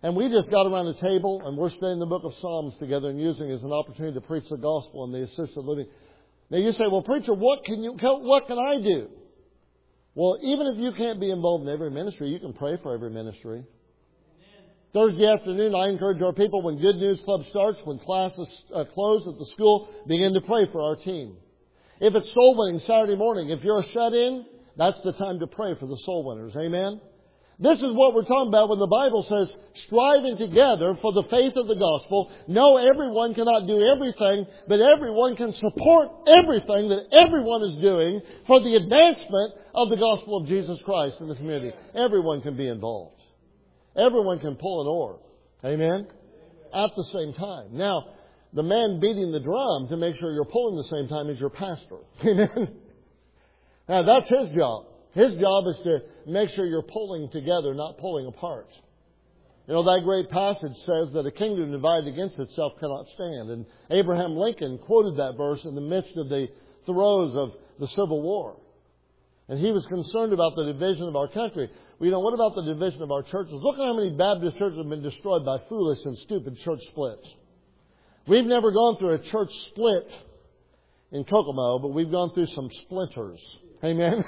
And we just got around the table and we're studying the book of Psalms together and using it as an opportunity to preach the gospel in the assisted living. Now you say, well, preacher, what can you, what can I do? Well, even if you can't be involved in every ministry, you can pray for every ministry. Amen. Thursday afternoon, I encourage our people when Good News Club starts, when classes uh, close at the school, begin to pray for our team. If it's soul winning Saturday morning, if you're a shut-in, that's the time to pray for the soul winners. Amen? This is what we're talking about when the Bible says, striving together for the faith of the gospel. No, everyone cannot do everything, but everyone can support everything that everyone is doing for the advancement of the gospel of Jesus Christ in the community. Everyone can be involved. Everyone can pull an oar. Amen? At the same time. Now, the man beating the drum to make sure you're pulling the same time is your pastor. Amen? Now, that's his job. His job is to make sure you're pulling together, not pulling apart. You know, that great passage says that a kingdom divided against itself cannot stand. And Abraham Lincoln quoted that verse in the midst of the throes of the Civil War. And he was concerned about the division of our country. Well, you know, what about the division of our churches? Look at how many Baptist churches have been destroyed by foolish and stupid church splits. We've never gone through a church split in Kokomo, but we've gone through some splinters. Amen?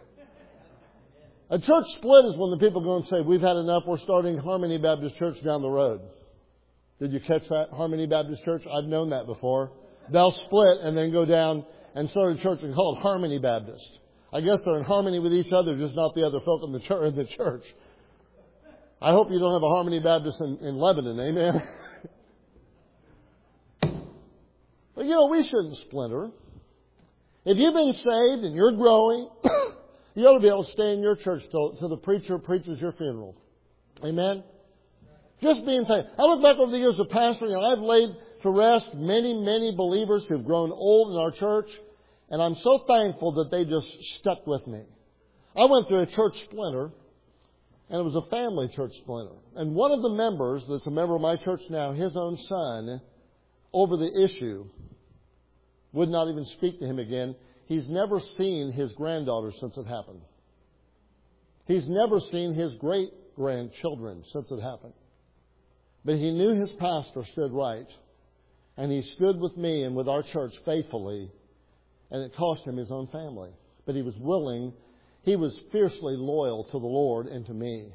A church split is when the people go and say, we've had enough, we're starting Harmony Baptist Church down the road. Did you catch that? Harmony Baptist Church? I've known that before. They'll split and then go down and start a church and call it Harmony Baptist. I guess they're in harmony with each other, just not the other folk in the church. In the church. I hope you don't have a Harmony Baptist in, in Lebanon. Amen? But you know, we shouldn't splinter. If you've been saved and you're growing, you ought to be able to stay in your church till, till the preacher preaches your funeral. Amen? Just being thankful. I look back over the years of pastoring, and I've laid to rest many, many believers who've grown old in our church, and I'm so thankful that they just stuck with me. I went through a church splinter, and it was a family church splinter. And one of the members, that's a member of my church now, his own son, over the issue, would not even speak to him again. He's never seen his granddaughter since it happened. He's never seen his great-grandchildren since it happened. But he knew his pastor stood right. And he stood with me and with our church faithfully. And it cost him his own family. But he was willing. He was fiercely loyal to the Lord and to me.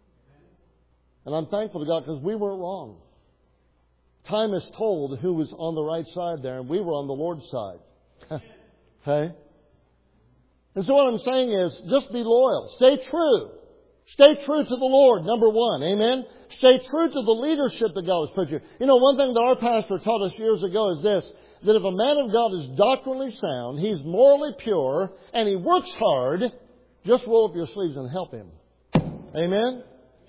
And I'm thankful to God because we weren't wrong. Time has told who was on the right side there, and we were on the Lord's side. Okay? And so what I'm saying is, just be loyal. Stay true. Stay true to the Lord, number one. Amen? Stay true to the leadership that God has put you. You know, one thing that our pastor taught us years ago is this, that if a man of God is doctrinally sound, he's morally pure, and he works hard, just roll up your sleeves and help him. Amen?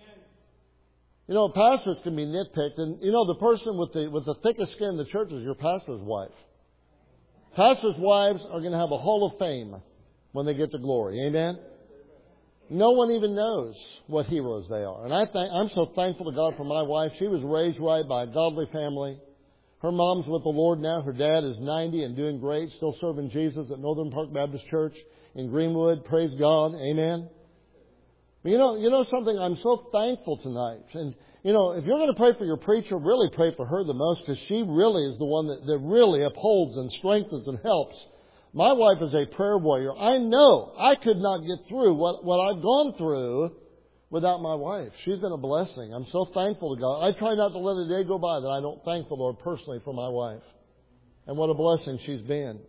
You know, pastors can be nitpicked, and you know, the person with the with the thickest skin in the church is your pastor's wife. Pastors' wives are going to have a hall of fame when they get to glory. Amen? No one even knows what heroes they are. And I think, I'm so thankful to God for my wife. She was raised right by a godly family. Her mom's with the Lord now. Her dad is ninety and doing great, still serving Jesus at Northern Park Baptist Church in Greenwood. Praise God. Amen? But you know, you know something? I'm so thankful tonight. And you know, if you're going to pray for your preacher, really pray for her the most, because she really is the one that, that really upholds and strengthens and helps. My wife is a prayer warrior. I know I could not get through what, what I've gone through without my wife. She's been a blessing. I'm so thankful to God. I try not to let a day go by that I don't thank the Lord personally for my wife. And what a blessing she's been.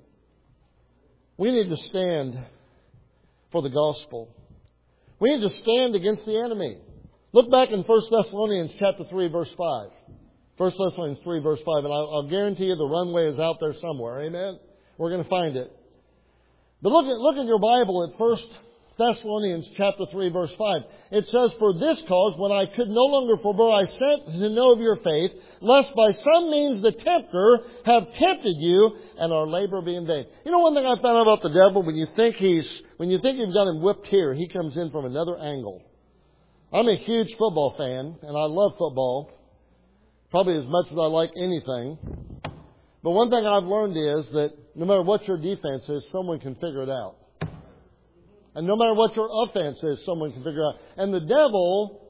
We need to stand for the gospel. We need to stand against the enemy. Look back in First Thessalonians chapter three, verse five. First Thessalonians three, verse five. And I'll, I'll guarantee you the runway is out there somewhere. Amen? We're going to find it. But look at, look at your Bible at First Thessalonians chapter three, verse five. It says, for this cause, when I could no longer forbear, I sent to know of your faith, lest by some means the tempter have tempted you, and our labor be in vain. You know one thing I found out about the devil? When you think he's, when you think you've got him whipped here, he comes in from another angle. I'm a huge football fan, and I love football, probably as much as I like anything. But one thing I've learned is that no matter what your defense is, someone can figure it out. And no matter what your offense is, someone can figure it out. And the devil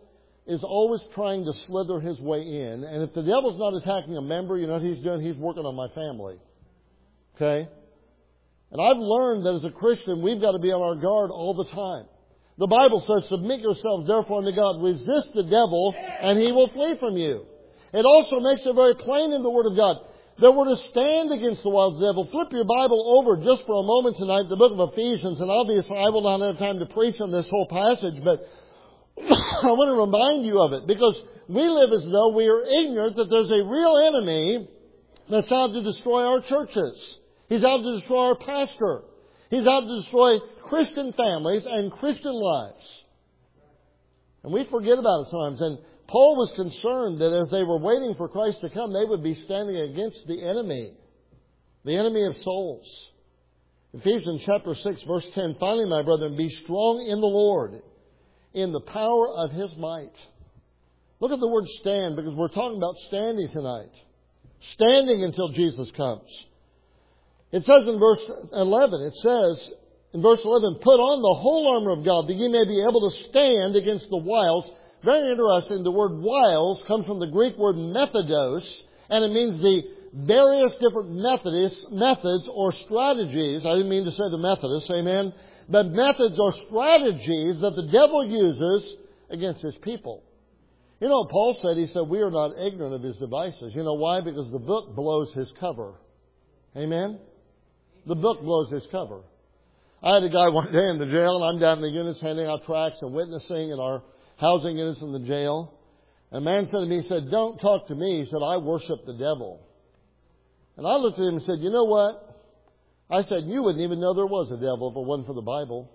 is always trying to slither his way in. And if the devil's not attacking a member, you know what he's doing? He's working on my family. Okay? And I've learned that as a Christian, we've got to be on our guard all the time. The Bible says, submit yourselves therefore unto God. Resist the devil, and he will flee from you. It also makes it very plain in the Word of God that we're to stand against the wiles of the devil. Flip your Bible over just for a moment tonight, the book of Ephesians, and obviously I will not have time to preach on this whole passage, but I want to remind you of it, because we live as though we are ignorant that there's a real enemy that's out to destroy our churches. He's out to destroy our pastor. He's out to destroy Christian families and Christian lives. And we forget about it sometimes. And Paul was concerned that as they were waiting for Christ to come, they would be standing against the enemy, the enemy of souls. Ephesians chapter six, verse ten, finally, my brethren, be strong in the Lord, in the power of His might. Look at the word stand, because we're talking about standing tonight. Standing until Jesus comes. It says in verse eleven, it says, in verse eleven, put on the whole armor of God, that ye may be able to stand against the wiles. Very interesting, the word wiles comes from the Greek word methodos, and it means the various different methods, methods or strategies. I didn't mean to say the Methodists, amen? But methods or strategies that the devil uses against his people. You know, Paul said, he said, we are not ignorant of his devices. You know why? Because the book blows his cover. Amen? The book blows his cover. I had a guy one day in the jail, and I'm down in the units handing out tracts and witnessing in our housing units in the jail. A man said to me, he said, don't talk to me. He said, I worship the devil. And I looked at him and said, you know what? I said, you wouldn't even know there was a devil if it wasn't for the Bible.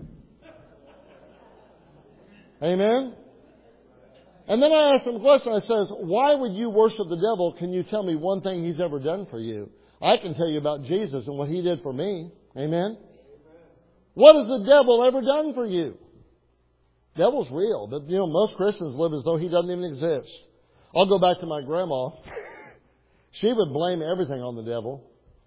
Amen? And then I asked him a question. I says, why would you worship the devil? Can you tell me one thing he's ever done for you? I can tell you about Jesus and what he did for me. Amen? What has the devil ever done for you? Devil's real, but you know, most Christians live as though he doesn't even exist. I'll go back to my grandma. She would blame everything on the devil.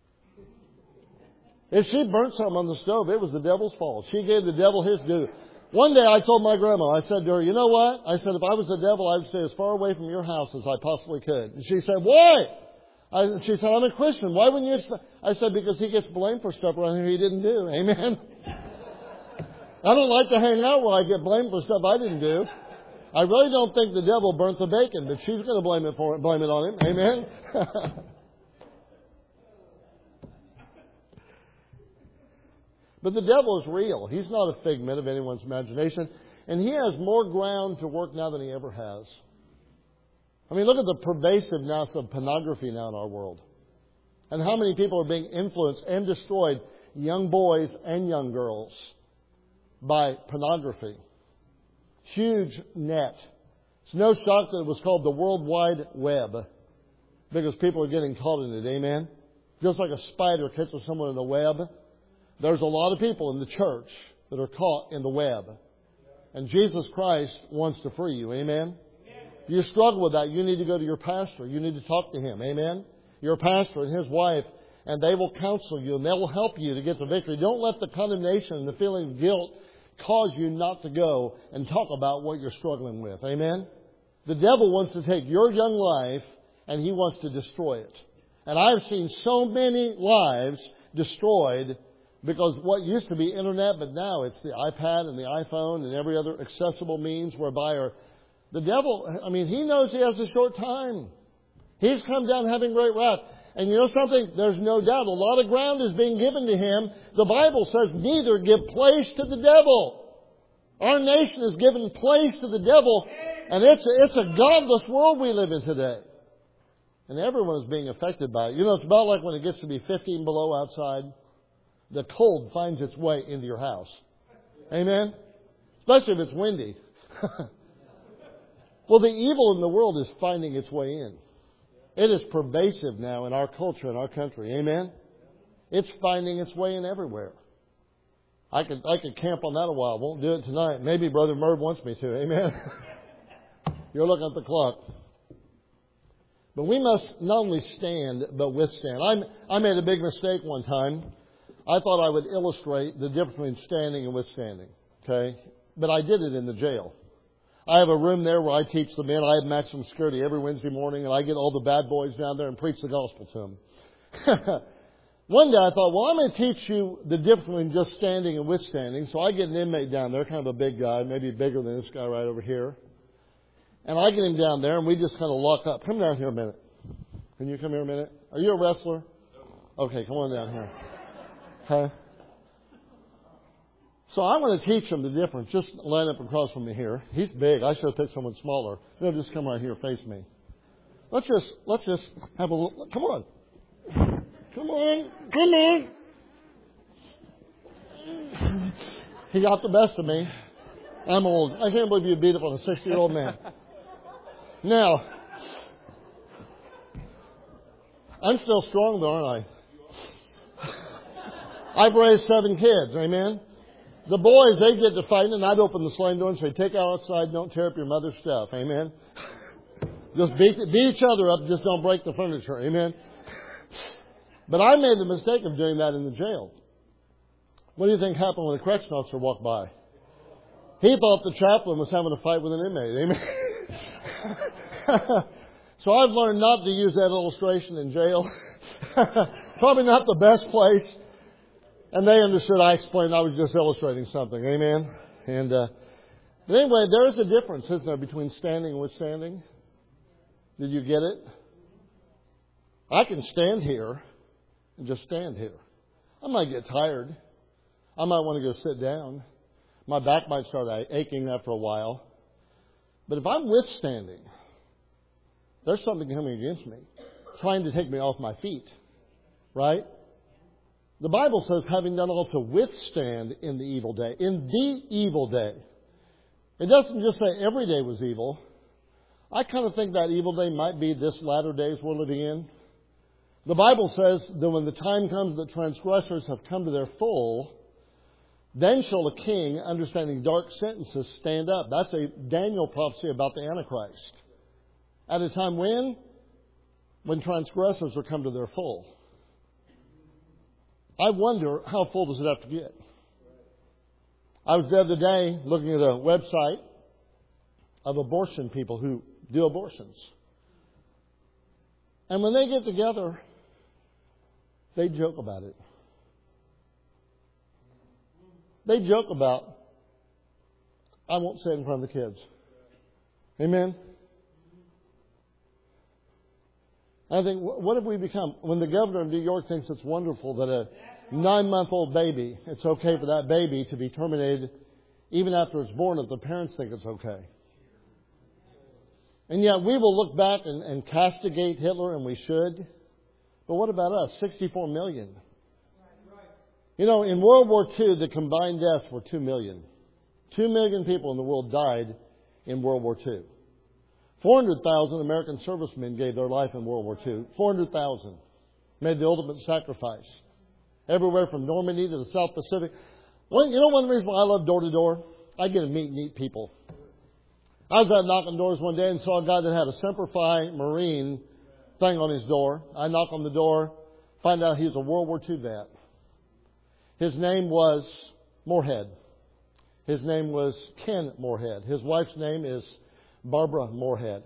If she burnt something on the stove, it was the devil's fault. She gave the devil his due. One day I told my grandma, I said to her, you know what? I said, if I was the devil, I would stay as far away from your house as I possibly could. And she said, why? I, she said, I'm a Christian. Why wouldn't you? I said, because he gets blamed for stuff around here he didn't do. Amen? I don't like to hang out where I get blamed for stuff I didn't do. I really don't think the devil burnt the bacon, but she's going to blame it for it, blame it on him. Amen? But the devil is real. He's not a figment of anyone's imagination. And he has more ground to work now than he ever has. I mean, look at the pervasiveness of pornography now in our world. And how many people are being influenced and destroyed, young boys and young girls, by pornography. Huge net. It's no shock that it was called the World Wide Web, because people are getting caught in it. Amen? Just like a spider catches someone in the web, there's a lot of people in the church that are caught in the web. And Jesus Christ wants to free you. Amen? If you struggle with that, you need to go to your pastor. You need to talk to him. Amen? Your pastor and his wife, and they will counsel you, and they will help you to get the victory. Don't let the condemnation and the feeling of guilt cause you not to go and talk about what you're struggling with. Amen? The devil wants to take your young life and he wants to destroy it. And I've seen so many lives destroyed because what used to be internet, but now it's the iPad and the iPhone and every other accessible means whereby our, the devil, I mean, he knows he has a short time. He's come down having great wrath. And you know something? There's no doubt a lot of ground is being given to him. The Bible says, neither give place to the devil. Our nation is given place to the devil. And it's a, it's a godless world we live in today. And everyone is being affected by it. You know, it's about like when it gets to be fifteen below outside. The cold finds its way into your house. Amen? Especially if it's windy. Well, the evil in the world is finding its way in. It is pervasive now in our culture and our country. Amen? It's finding its way in everywhere. I could I could camp on that a while. Won't do it tonight. Maybe Brother Merv wants me to. Amen? You're looking at the clock. But we must not only stand, but withstand. I I made a big mistake one time. I thought I would illustrate the difference between standing and withstanding. Okay? But I did it in the jail. I have a room there where I teach the men. I have maximum security every Wednesday morning, and I get all the bad boys down there and preach the gospel to them. One day I thought, well, I'm going to teach you the difference between just standing and withstanding. So I get an inmate down there, kind of a big guy, maybe bigger than this guy right over here. And I get him down there, and we just kind of lock up. Come down here a minute. Can you come here a minute? Are you a wrestler? Okay, come on down here. Okay. So I'm going to teach him the difference. Just line up across from me here. He's big. I should have picked someone smaller. No, just come right here, face me. Let's just let's just have a little. Come on. Come on, come on. He got the best of me. I'm old. I can't believe you beat up on a sixty-year-old man. Now, I'm still strong though, aren't I? I've raised seven kids, amen? The boys, they get to fighting, and I'd open the sliding door and say, take out outside, don't tear up your mother's stuff, amen? Just beat, beat each other up, just don't break the furniture, amen? But I made the mistake of doing that in the jail. What do you think happened when the correction officer walked by? He thought the chaplain was having a fight with an inmate. Amen. So I've learned not to use that illustration in jail. Probably not the best place. And they understood I explained I was just illustrating something. Amen. And uh, but anyway, there is a difference, isn't there, between standing and withstanding? Did you get it? I can stand here and just stand here. I might get tired. I might want to go sit down. My back might start aching after a while. But if I'm withstanding, there's something coming against me, trying to take me off my feet. Right? The Bible says, having done all to withstand in the evil day. In the evil day. It doesn't just say every day was evil. I kind of think that evil day might be this latter days we're living in. The Bible says that when the time comes that transgressors have come to their full, then shall a king, understanding dark sentences, stand up. That's a Daniel prophecy about the Antichrist. At a time when? When transgressors will come to their full. I wonder, how full does it have to get? I was the other day looking at a website of abortion people who do abortions. And when they get together, they joke about it. They joke about, I won't say it in front of the kids. Amen? I think, what have we become? When the governor of New York thinks it's wonderful that a nine-month-old baby, it's okay for that baby to be terminated even after it's born if the parents think it's okay. And yet we will look back and, and castigate Hitler, and we should. But what about us? sixty-four million. You know, in World War Two, the combined deaths were two million. Two million people in the world died in World War Two. four hundred thousand American servicemen gave their life in World War Two. four hundred thousand made the ultimate sacrifice. Everywhere from Normandy to the South Pacific. Well, you know one reason why I love door to door? I get to meet neat people. I was out knocking doors one day and saw a guy that had a Semper Fi Marine thing on his door. I knock on the door, find out he was a World War Two vet. His name was Moorhead. His name was Ken Moorhead. His wife's name is Barbara Moorhead.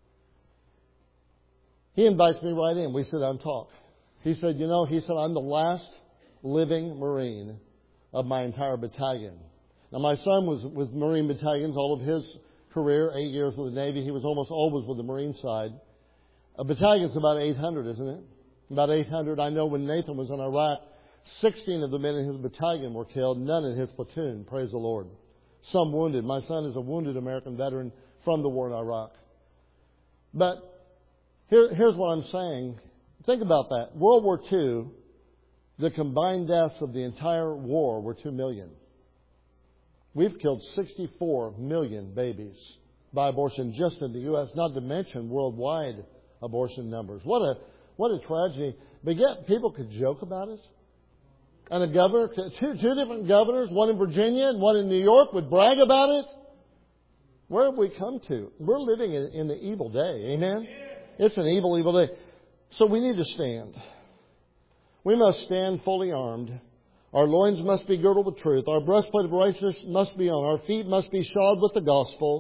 He invites me right in. We sit down and talk. He said, you know, he said, I'm the last living Marine of my entire battalion. Now, my son was with Marine battalions all of his career, eight years with the Navy. He was almost always with the Marine side. A battalion's about eight hundred, isn't it? About eight hundred. I know when Nathan was in Iraq, sixteen of the men in his battalion were killed, none in his platoon. Praise the Lord. Some wounded. My son is a wounded American veteran from the war in Iraq. But here, here's what I'm saying. Think about that. World War Two, the combined deaths of the entire war were two million. We've killed sixty-four million babies by abortion just in the U S, not to mention worldwide abortion numbers. What a what a tragedy. But yet people could joke about it. And a governor, two, two different governors, one in Virginia and one in New York, would brag about it. Where have we come to? We're living in, in the evil day. Amen? It's an evil, evil day. So we need to stand. We must stand fully armed. Our loins must be girded with truth. Our breastplate of righteousness must be on. Our feet must be shod with the gospel.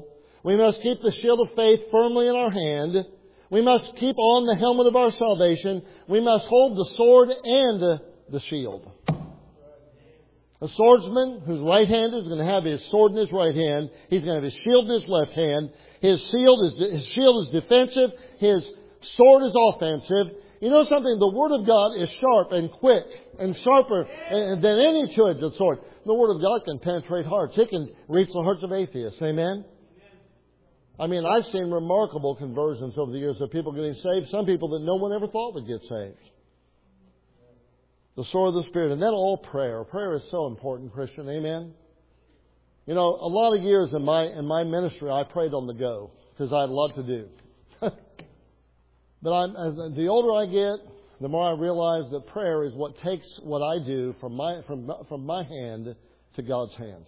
We must keep the shield of faith firmly in our hand. We must keep on the helmet of our salvation. We must hold the sword and the shield. A swordsman who's right-handed is going to have his sword in his right hand. He's going to have his shield in his left hand. His shield is, his shield is defensive. His sword is offensive. You know something? The Word of God is sharp and quick and sharper than any two-edged sword. The Word of God can penetrate hearts. It can reach the hearts of atheists. Amen? I mean, I've seen remarkable conversions over the years of people getting saved. Some people that no one ever thought would get saved. The sword of the Spirit. And then all prayer. Prayer is so important, Christian. Amen? You know, a lot of years in my in my ministry, I prayed on the go because I had a lot to do. But I'm, as the older I get, the more I realize that prayer is what takes what I do from my from from my hand to God's hand.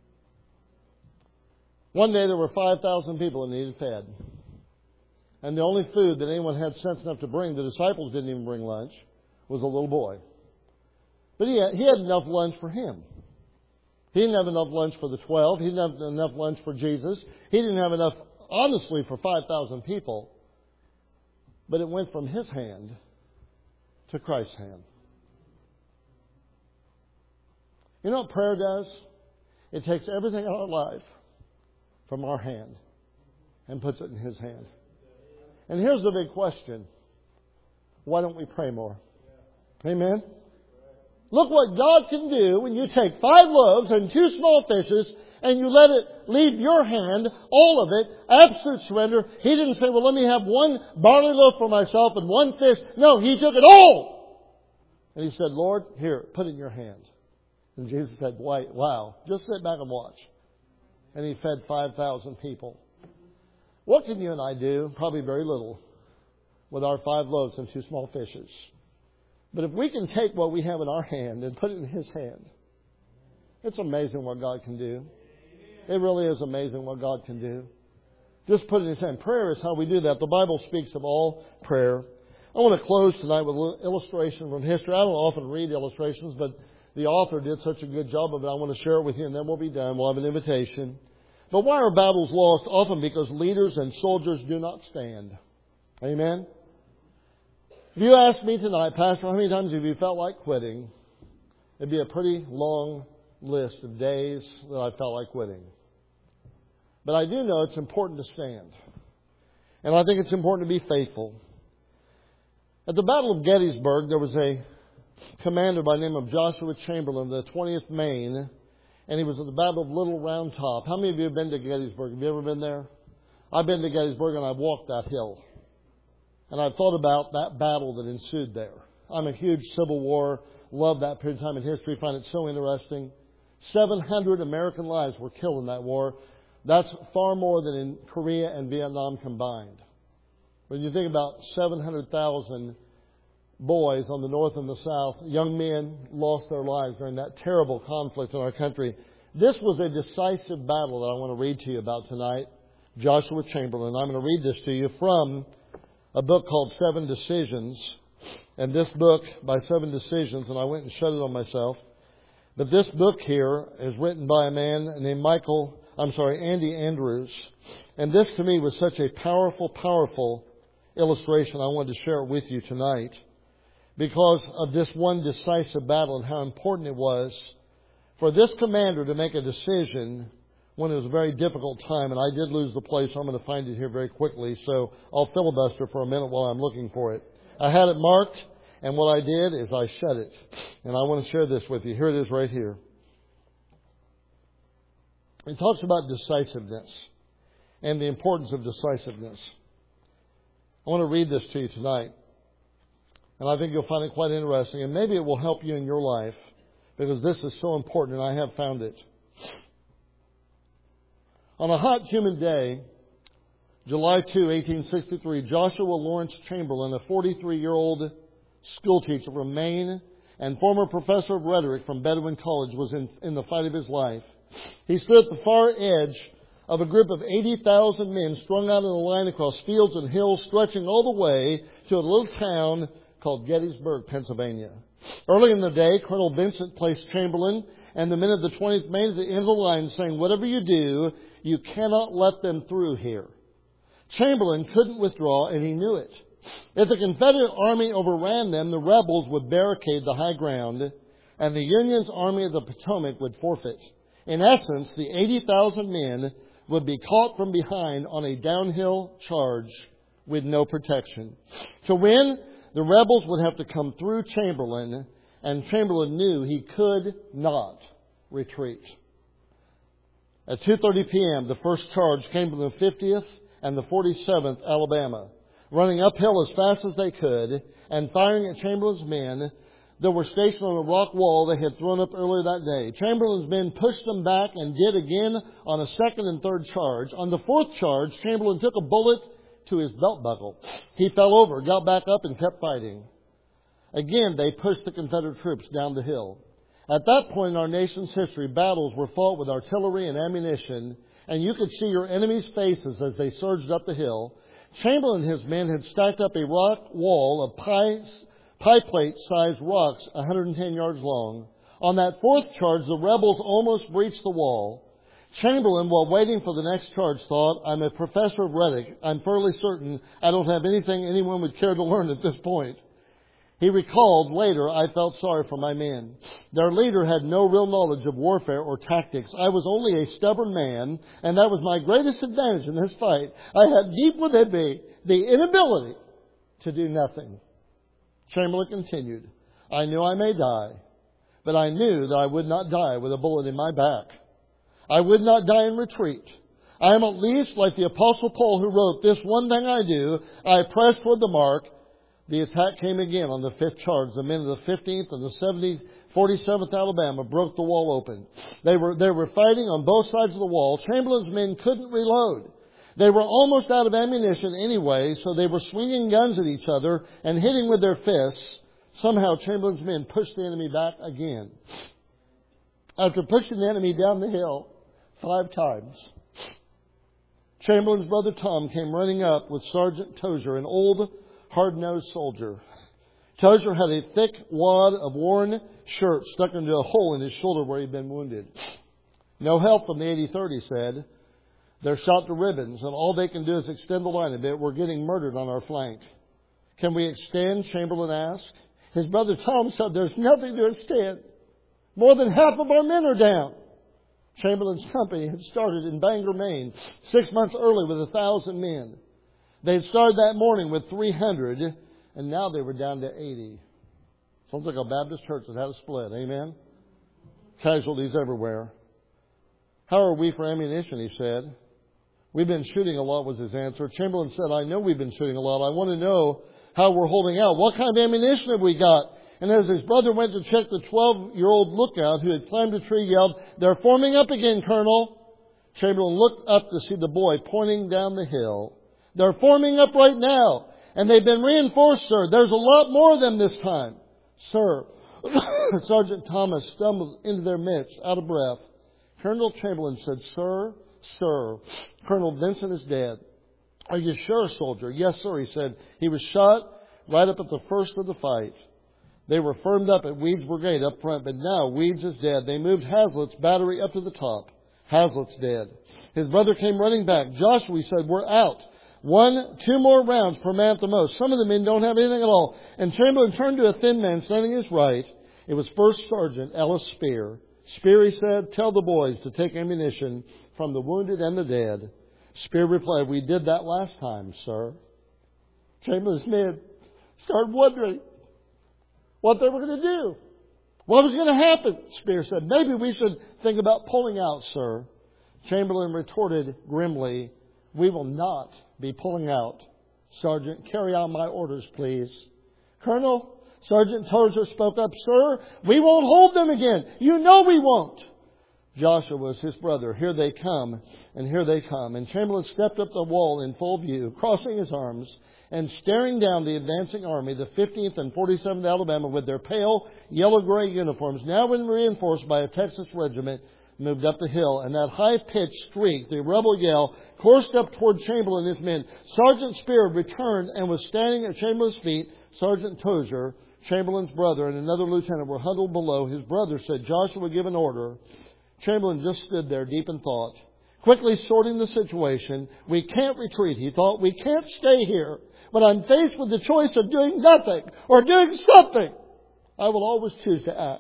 One day there were five thousand people that needed fed. And the only food that anyone had sense enough to bring, the disciples didn't even bring lunch, was a little boy. But he had, he had enough lunch for him. He didn't have enough lunch for the twelve. He didn't have enough lunch for Jesus. He didn't have enough, honestly, for five thousand people. But it went from his hand to Christ's hand. You know what prayer does? It takes everything in our life from our hand and puts it in His hand. And here's the big question. Why don't we pray more? Amen? Look what God can do when you take five loaves and two small fishes and you let it leave your hand, all of it, absolute surrender. He didn't say, well, let me have one barley loaf for myself and one fish. No, He took it all. And He said, Lord, here, put it in your hand. And Jesus said, wow, just sit back and watch. And He fed five thousand people. What can you and I do? Probably very little with our five loaves and two small fishes. But if we can take what we have in our hand and put it in His hand, it's amazing what God can do. It really is amazing what God can do. Just put it in His hand. Prayer is how we do that. The Bible speaks of all prayer. I want to close tonight with an illustration from history. I don't often read illustrations, but the author did such a good job of it. I want to share it with you, and then we'll be done. We'll have an invitation. But why are battles lost? Often because leaders and soldiers do not stand. Amen? If you ask me tonight, Pastor, how many times have you felt like quitting? It'd be a pretty long list of days that I felt like quitting. But I do know it's important to stand. And I think it's important to be faithful. At the Battle of Gettysburg, there was a commander by the name of Joshua Chamberlain, the twentieth Maine, and he was at the Battle of Little Round Top. How many of you have been to Gettysburg? Have you ever been there? I've been to Gettysburg and I've walked that hill. And I've thought about that battle that ensued there. I'm a huge Civil War, love that period of time in history, find it so interesting. seven hundred American lives were killed in that war. That's far more than in Korea and Vietnam combined. When you think about seven hundred thousand boys on the north and the south, young men lost their lives during that terrible conflict in our country. This was a decisive battle that I want to read to you about tonight. Joshua Chamberlain. I'm going to read this to you from a book called Seven Decisions. And this book, by Seven Decisions, and I went and shut it on myself. But this book here is written by a man named Michael, I'm sorry, Andy Andrews. And this to me was such a powerful, powerful illustration. I wanted to share it with you tonight because of this one decisive battle and how important it was for this commander to make a decision when it was a very difficult time. And I did lose the place, so I'm going to find it here very quickly. So I'll filibuster for a minute while I'm looking for it. I had it marked, and what I did is I shut it. And I want to share this with you. Here it is right here. It talks about decisiveness and the importance of decisiveness. I want to read this to you tonight. And I think you'll find it quite interesting. And maybe it will help you in your life because this is so important, and I have found it. On a hot, humid day, July second, eighteen sixty-three, Joshua Lawrence Chamberlain, a forty-three-year-old schoolteacher from Maine and former professor of rhetoric from Bedouin College, was in, in the fight of his life. He stood at the far edge of a group of eighty thousand men strung out in a line across fields and hills, stretching all the way to a little town called Gettysburg, Pennsylvania. Early in the day, Colonel Vincent placed Chamberlain and the men of the twentieth Maine at the end of the line, saying, "Whatever you do, You cannot let them through here. Chamberlain couldn't withdraw, and he knew it. If the Confederate army overran them, the rebels would barricade the high ground, and the Union's Army of the Potomac would forfeit. In essence, the eighty thousand men would be caught from behind on a downhill charge with no protection. To win, the rebels would have to come through Chamberlain, and Chamberlain knew he could not retreat. At two thirty p.m., the first charge came from the fiftieth and the forty-seventh Alabama, running uphill as fast as they could and firing at Chamberlain's men that were stationed on a rock wall they had thrown up earlier that day. Chamberlain's men pushed them back and did again on a second and third charge. On the fourth charge, Chamberlain took a bullet to his belt buckle. He fell over, got back up, and kept fighting. Again, they pushed the Confederate troops down the hill. At that point in our nation's history, battles were fought with artillery and ammunition, and you could see your enemies' faces as they surged up the hill. Chamberlain and his men had stacked up a rock wall of pie, pie plate-sized rocks one hundred ten yards long. On that fourth charge, the rebels almost breached the wall. Chamberlain, while waiting for the next charge, thought, I'm a professor of rhetoric. I'm fairly certain I don't have anything anyone would care to learn at this point. He recalled later, I felt sorry for my men. Their leader had no real knowledge of warfare or tactics. I was only a stubborn man, and that was my greatest advantage in this fight. I had deep within me the inability to do nothing. Chamberlain continued, I knew I may die, but I knew that I would not die with a bullet in my back. I would not die in retreat. I am at least like the Apostle Paul, who wrote, this one thing I do, I press toward the mark. The attack came again on the fifth charge. The men of the fifteenth and the forty-seventh Alabama broke the wall open. They were, they were fighting on both sides of the wall. Chamberlain's men couldn't reload. They were almost out of ammunition anyway, so they were swinging guns at each other and hitting with their fists. Somehow Chamberlain's men pushed the enemy back again. After pushing the enemy down the hill five times, Chamberlain's brother Tom came running up with Sergeant Tozier, an old, hard-nosed soldier. Tozier had a thick wad of worn shirt stuck into a hole in his shoulder where he'd been wounded. No help from the eighty-third, he said. They're shot to ribbons, and all they can do is extend the line a bit. We're getting murdered on our flank. Can we extend? Chamberlain asked. His brother Tom said, there's nothing to extend. More than half of our men are down. Chamberlain's company had started in Bangor, Maine, six months early with a thousand men. They had started that morning with three hundred, and now they were down to eighty. Sounds like a Baptist church that had a split. Amen? Casualties everywhere. How are we for ammunition, he said. We've been shooting a lot, was his answer. Chamberlain said, I know we've been shooting a lot. I want to know how we're holding out. What kind of ammunition have we got? And as his brother went to check, the twelve-year-old lookout who had climbed a tree yelled, they're forming up again, Colonel. Chamberlain looked up to see the boy pointing down the hill. They're forming up right now, and they've been reinforced, sir. There's a lot more of them this time. Sir, Sergeant Thomas stumbled into their midst, out of breath. Colonel Chamberlain said, Sir, sir, Colonel Vincent is dead. Are you sure, soldier? Yes, sir, he said. He was shot right up at the first of the fight. They were firmed up at Weeds Brigade up front, but now Weeds is dead. They moved Hazlitt's battery up to the top. Hazlitt's dead. His brother came running back. Joshua, he said, we're out. One, two more rounds per man at the most. Some of the men don't have anything at all. And Chamberlain turned to a thin man standing at his right. It was First Sergeant Ellis Spear. Spear, he said, tell the boys to take ammunition from the wounded and the dead. Spear replied, we did that last time, sir. Chamberlain's men started wondering what they were going to do. What was going to happen? Spear said, maybe we should think about pulling out, sir. Chamberlain retorted grimly, we will not be pulling out. Sergeant, carry out my orders, please. Colonel, Sergeant Tozier spoke up, sir, we won't hold them again. You know we won't. Joshua was his brother. Here they come, and here they come. And Chamberlain stepped up the wall in full view, crossing his arms and staring down the advancing army, the fifteenth and forty-seventh Alabama, with their pale yellow-gray uniforms, now been reinforced by a Texas regiment, moved up the hill. And that high-pitched shriek, the rebel yell, coursed up toward Chamberlain and his men. Sergeant Spear returned and was standing at Chamberlain's feet. Sergeant Tozier, Chamberlain's brother, and another lieutenant were huddled below. His brother said, Joshua, give an order. Chamberlain just stood there, deep in thought. quickly sorting the situation. We can't retreat, he thought. We can't stay here. When I'm faced with the choice of doing nothing or doing something, I will always choose to act.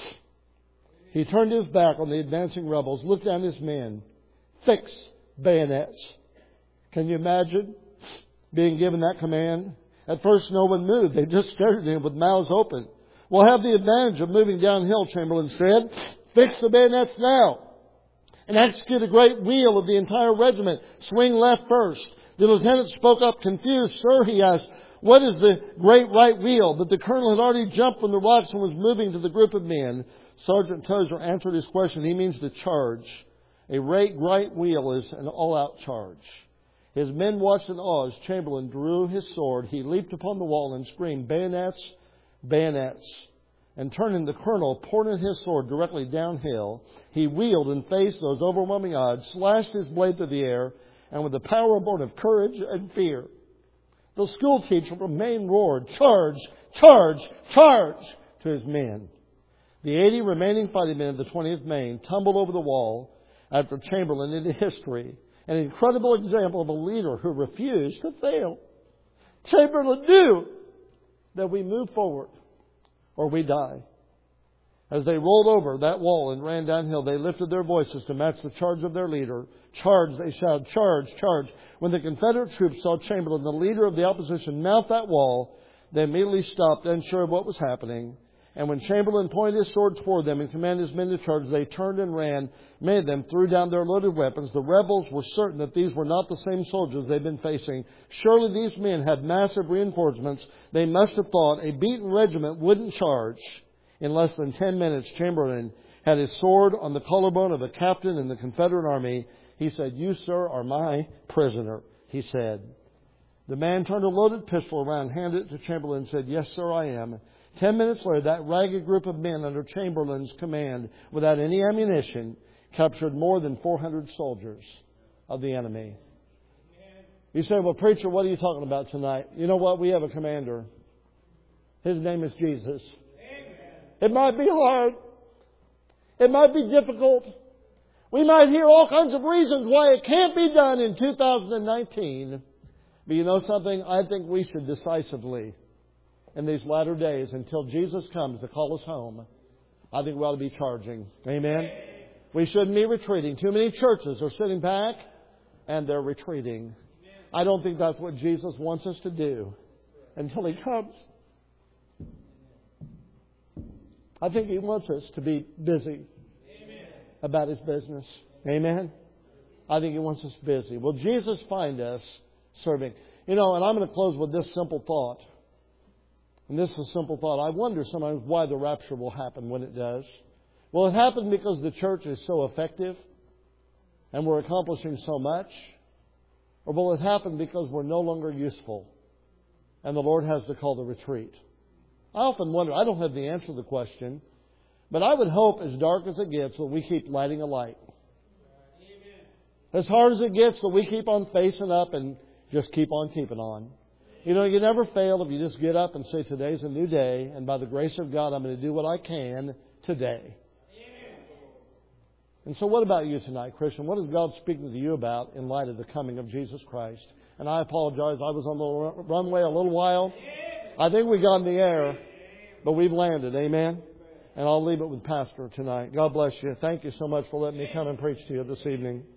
He turned his back on the advancing rebels, looked down his men, fix bayonets. Can you imagine being given that command? At first no one moved. They just stared at him with mouths open. We'll have the advantage of moving downhill, Chamberlain said. Fix the bayonets now. And execute a great wheel of the entire regiment. Swing left first. The lieutenant spoke up confused. Sir, he asked, what is the great right wheel? But the colonel had already jumped from the rocks and was moving to the group of men. Sergeant Tozer answered his question. He means to charge. A right, right wheel is an all-out charge. His men watched in awe as Chamberlain drew his sword. He leaped upon the wall and screamed, bayonets, bayonets. And turning, the colonel pointed his sword directly downhill. He wheeled and faced those overwhelming odds, slashed his blade through the air, and with the power born of courage and fear, the schoolteacher from Maine roared, charge, charge, charge, to his men. The eighty remaining fighting men of the twentieth Maine tumbled over the wall after Chamberlain into history. An incredible example of a leader who refused to fail. Chamberlain knew that we move forward or we die. As they rolled over that wall and ran downhill, they lifted their voices to match the charge of their leader. Charge, they shouted, charge, charge. When the Confederate troops saw Chamberlain, the leader of the opposition, mount that wall, they immediately stopped, unsure of what was happening. And when Chamberlain pointed his sword toward them and commanded his men to charge, they turned and ran. Many of them threw down their loaded weapons. The rebels were certain that these were not the same soldiers they'd been facing. Surely these men had massive reinforcements. They must have thought a beaten regiment wouldn't charge. In less than ten minutes, Chamberlain had his sword on the collarbone of a captain in the Confederate Army. He said, you, sir, are my prisoner, he said. The man turned a loaded pistol around, handed it to Chamberlain, and said, yes, sir, I am. Ten minutes later, that ragged group of men under Chamberlain's command, without any ammunition, captured more than four hundred soldiers of the enemy. You say, well, preacher, what are you talking about tonight? You know what? We have a commander. His name is Jesus. It might be hard. It might be difficult. We might hear all kinds of reasons why it can't be done in two thousand nineteen. But you know something? I think we should decisively, in these latter days, until Jesus comes to call us home, I think we ought to be charging. Amen? We shouldn't be retreating. Too many churches are sitting back and they're retreating. I don't think that's what Jesus wants us to do until He comes. I think He wants us to be busy about His business. Amen? I think He wants us busy. Will Jesus find us serving? You know, and I'm going to close with this simple thought. And this is a simple thought. I wonder sometimes why the rapture will happen when it does. Will it happen because the church is so effective and we're accomplishing so much? Or will it happen because we're no longer useful and the Lord has to call the retreat? I often wonder, I don't have the answer to the question, but I would hope, as dark as it gets, that we keep lighting a light. As hard as it gets, that we keep on facing up and just keep on keeping on. You know, you never fail if you just get up and say, today's a new day, and by the grace of God, I'm going to do what I can today. And so what about you tonight, Christian? What is God speaking to you about in light of the coming of Jesus Christ? And I apologize, I was on the runway a little while. I think we got in the air, but we've landed. Amen? And I'll leave it with Pastor tonight. God bless you. Thank you so much for letting me come and preach to you this evening.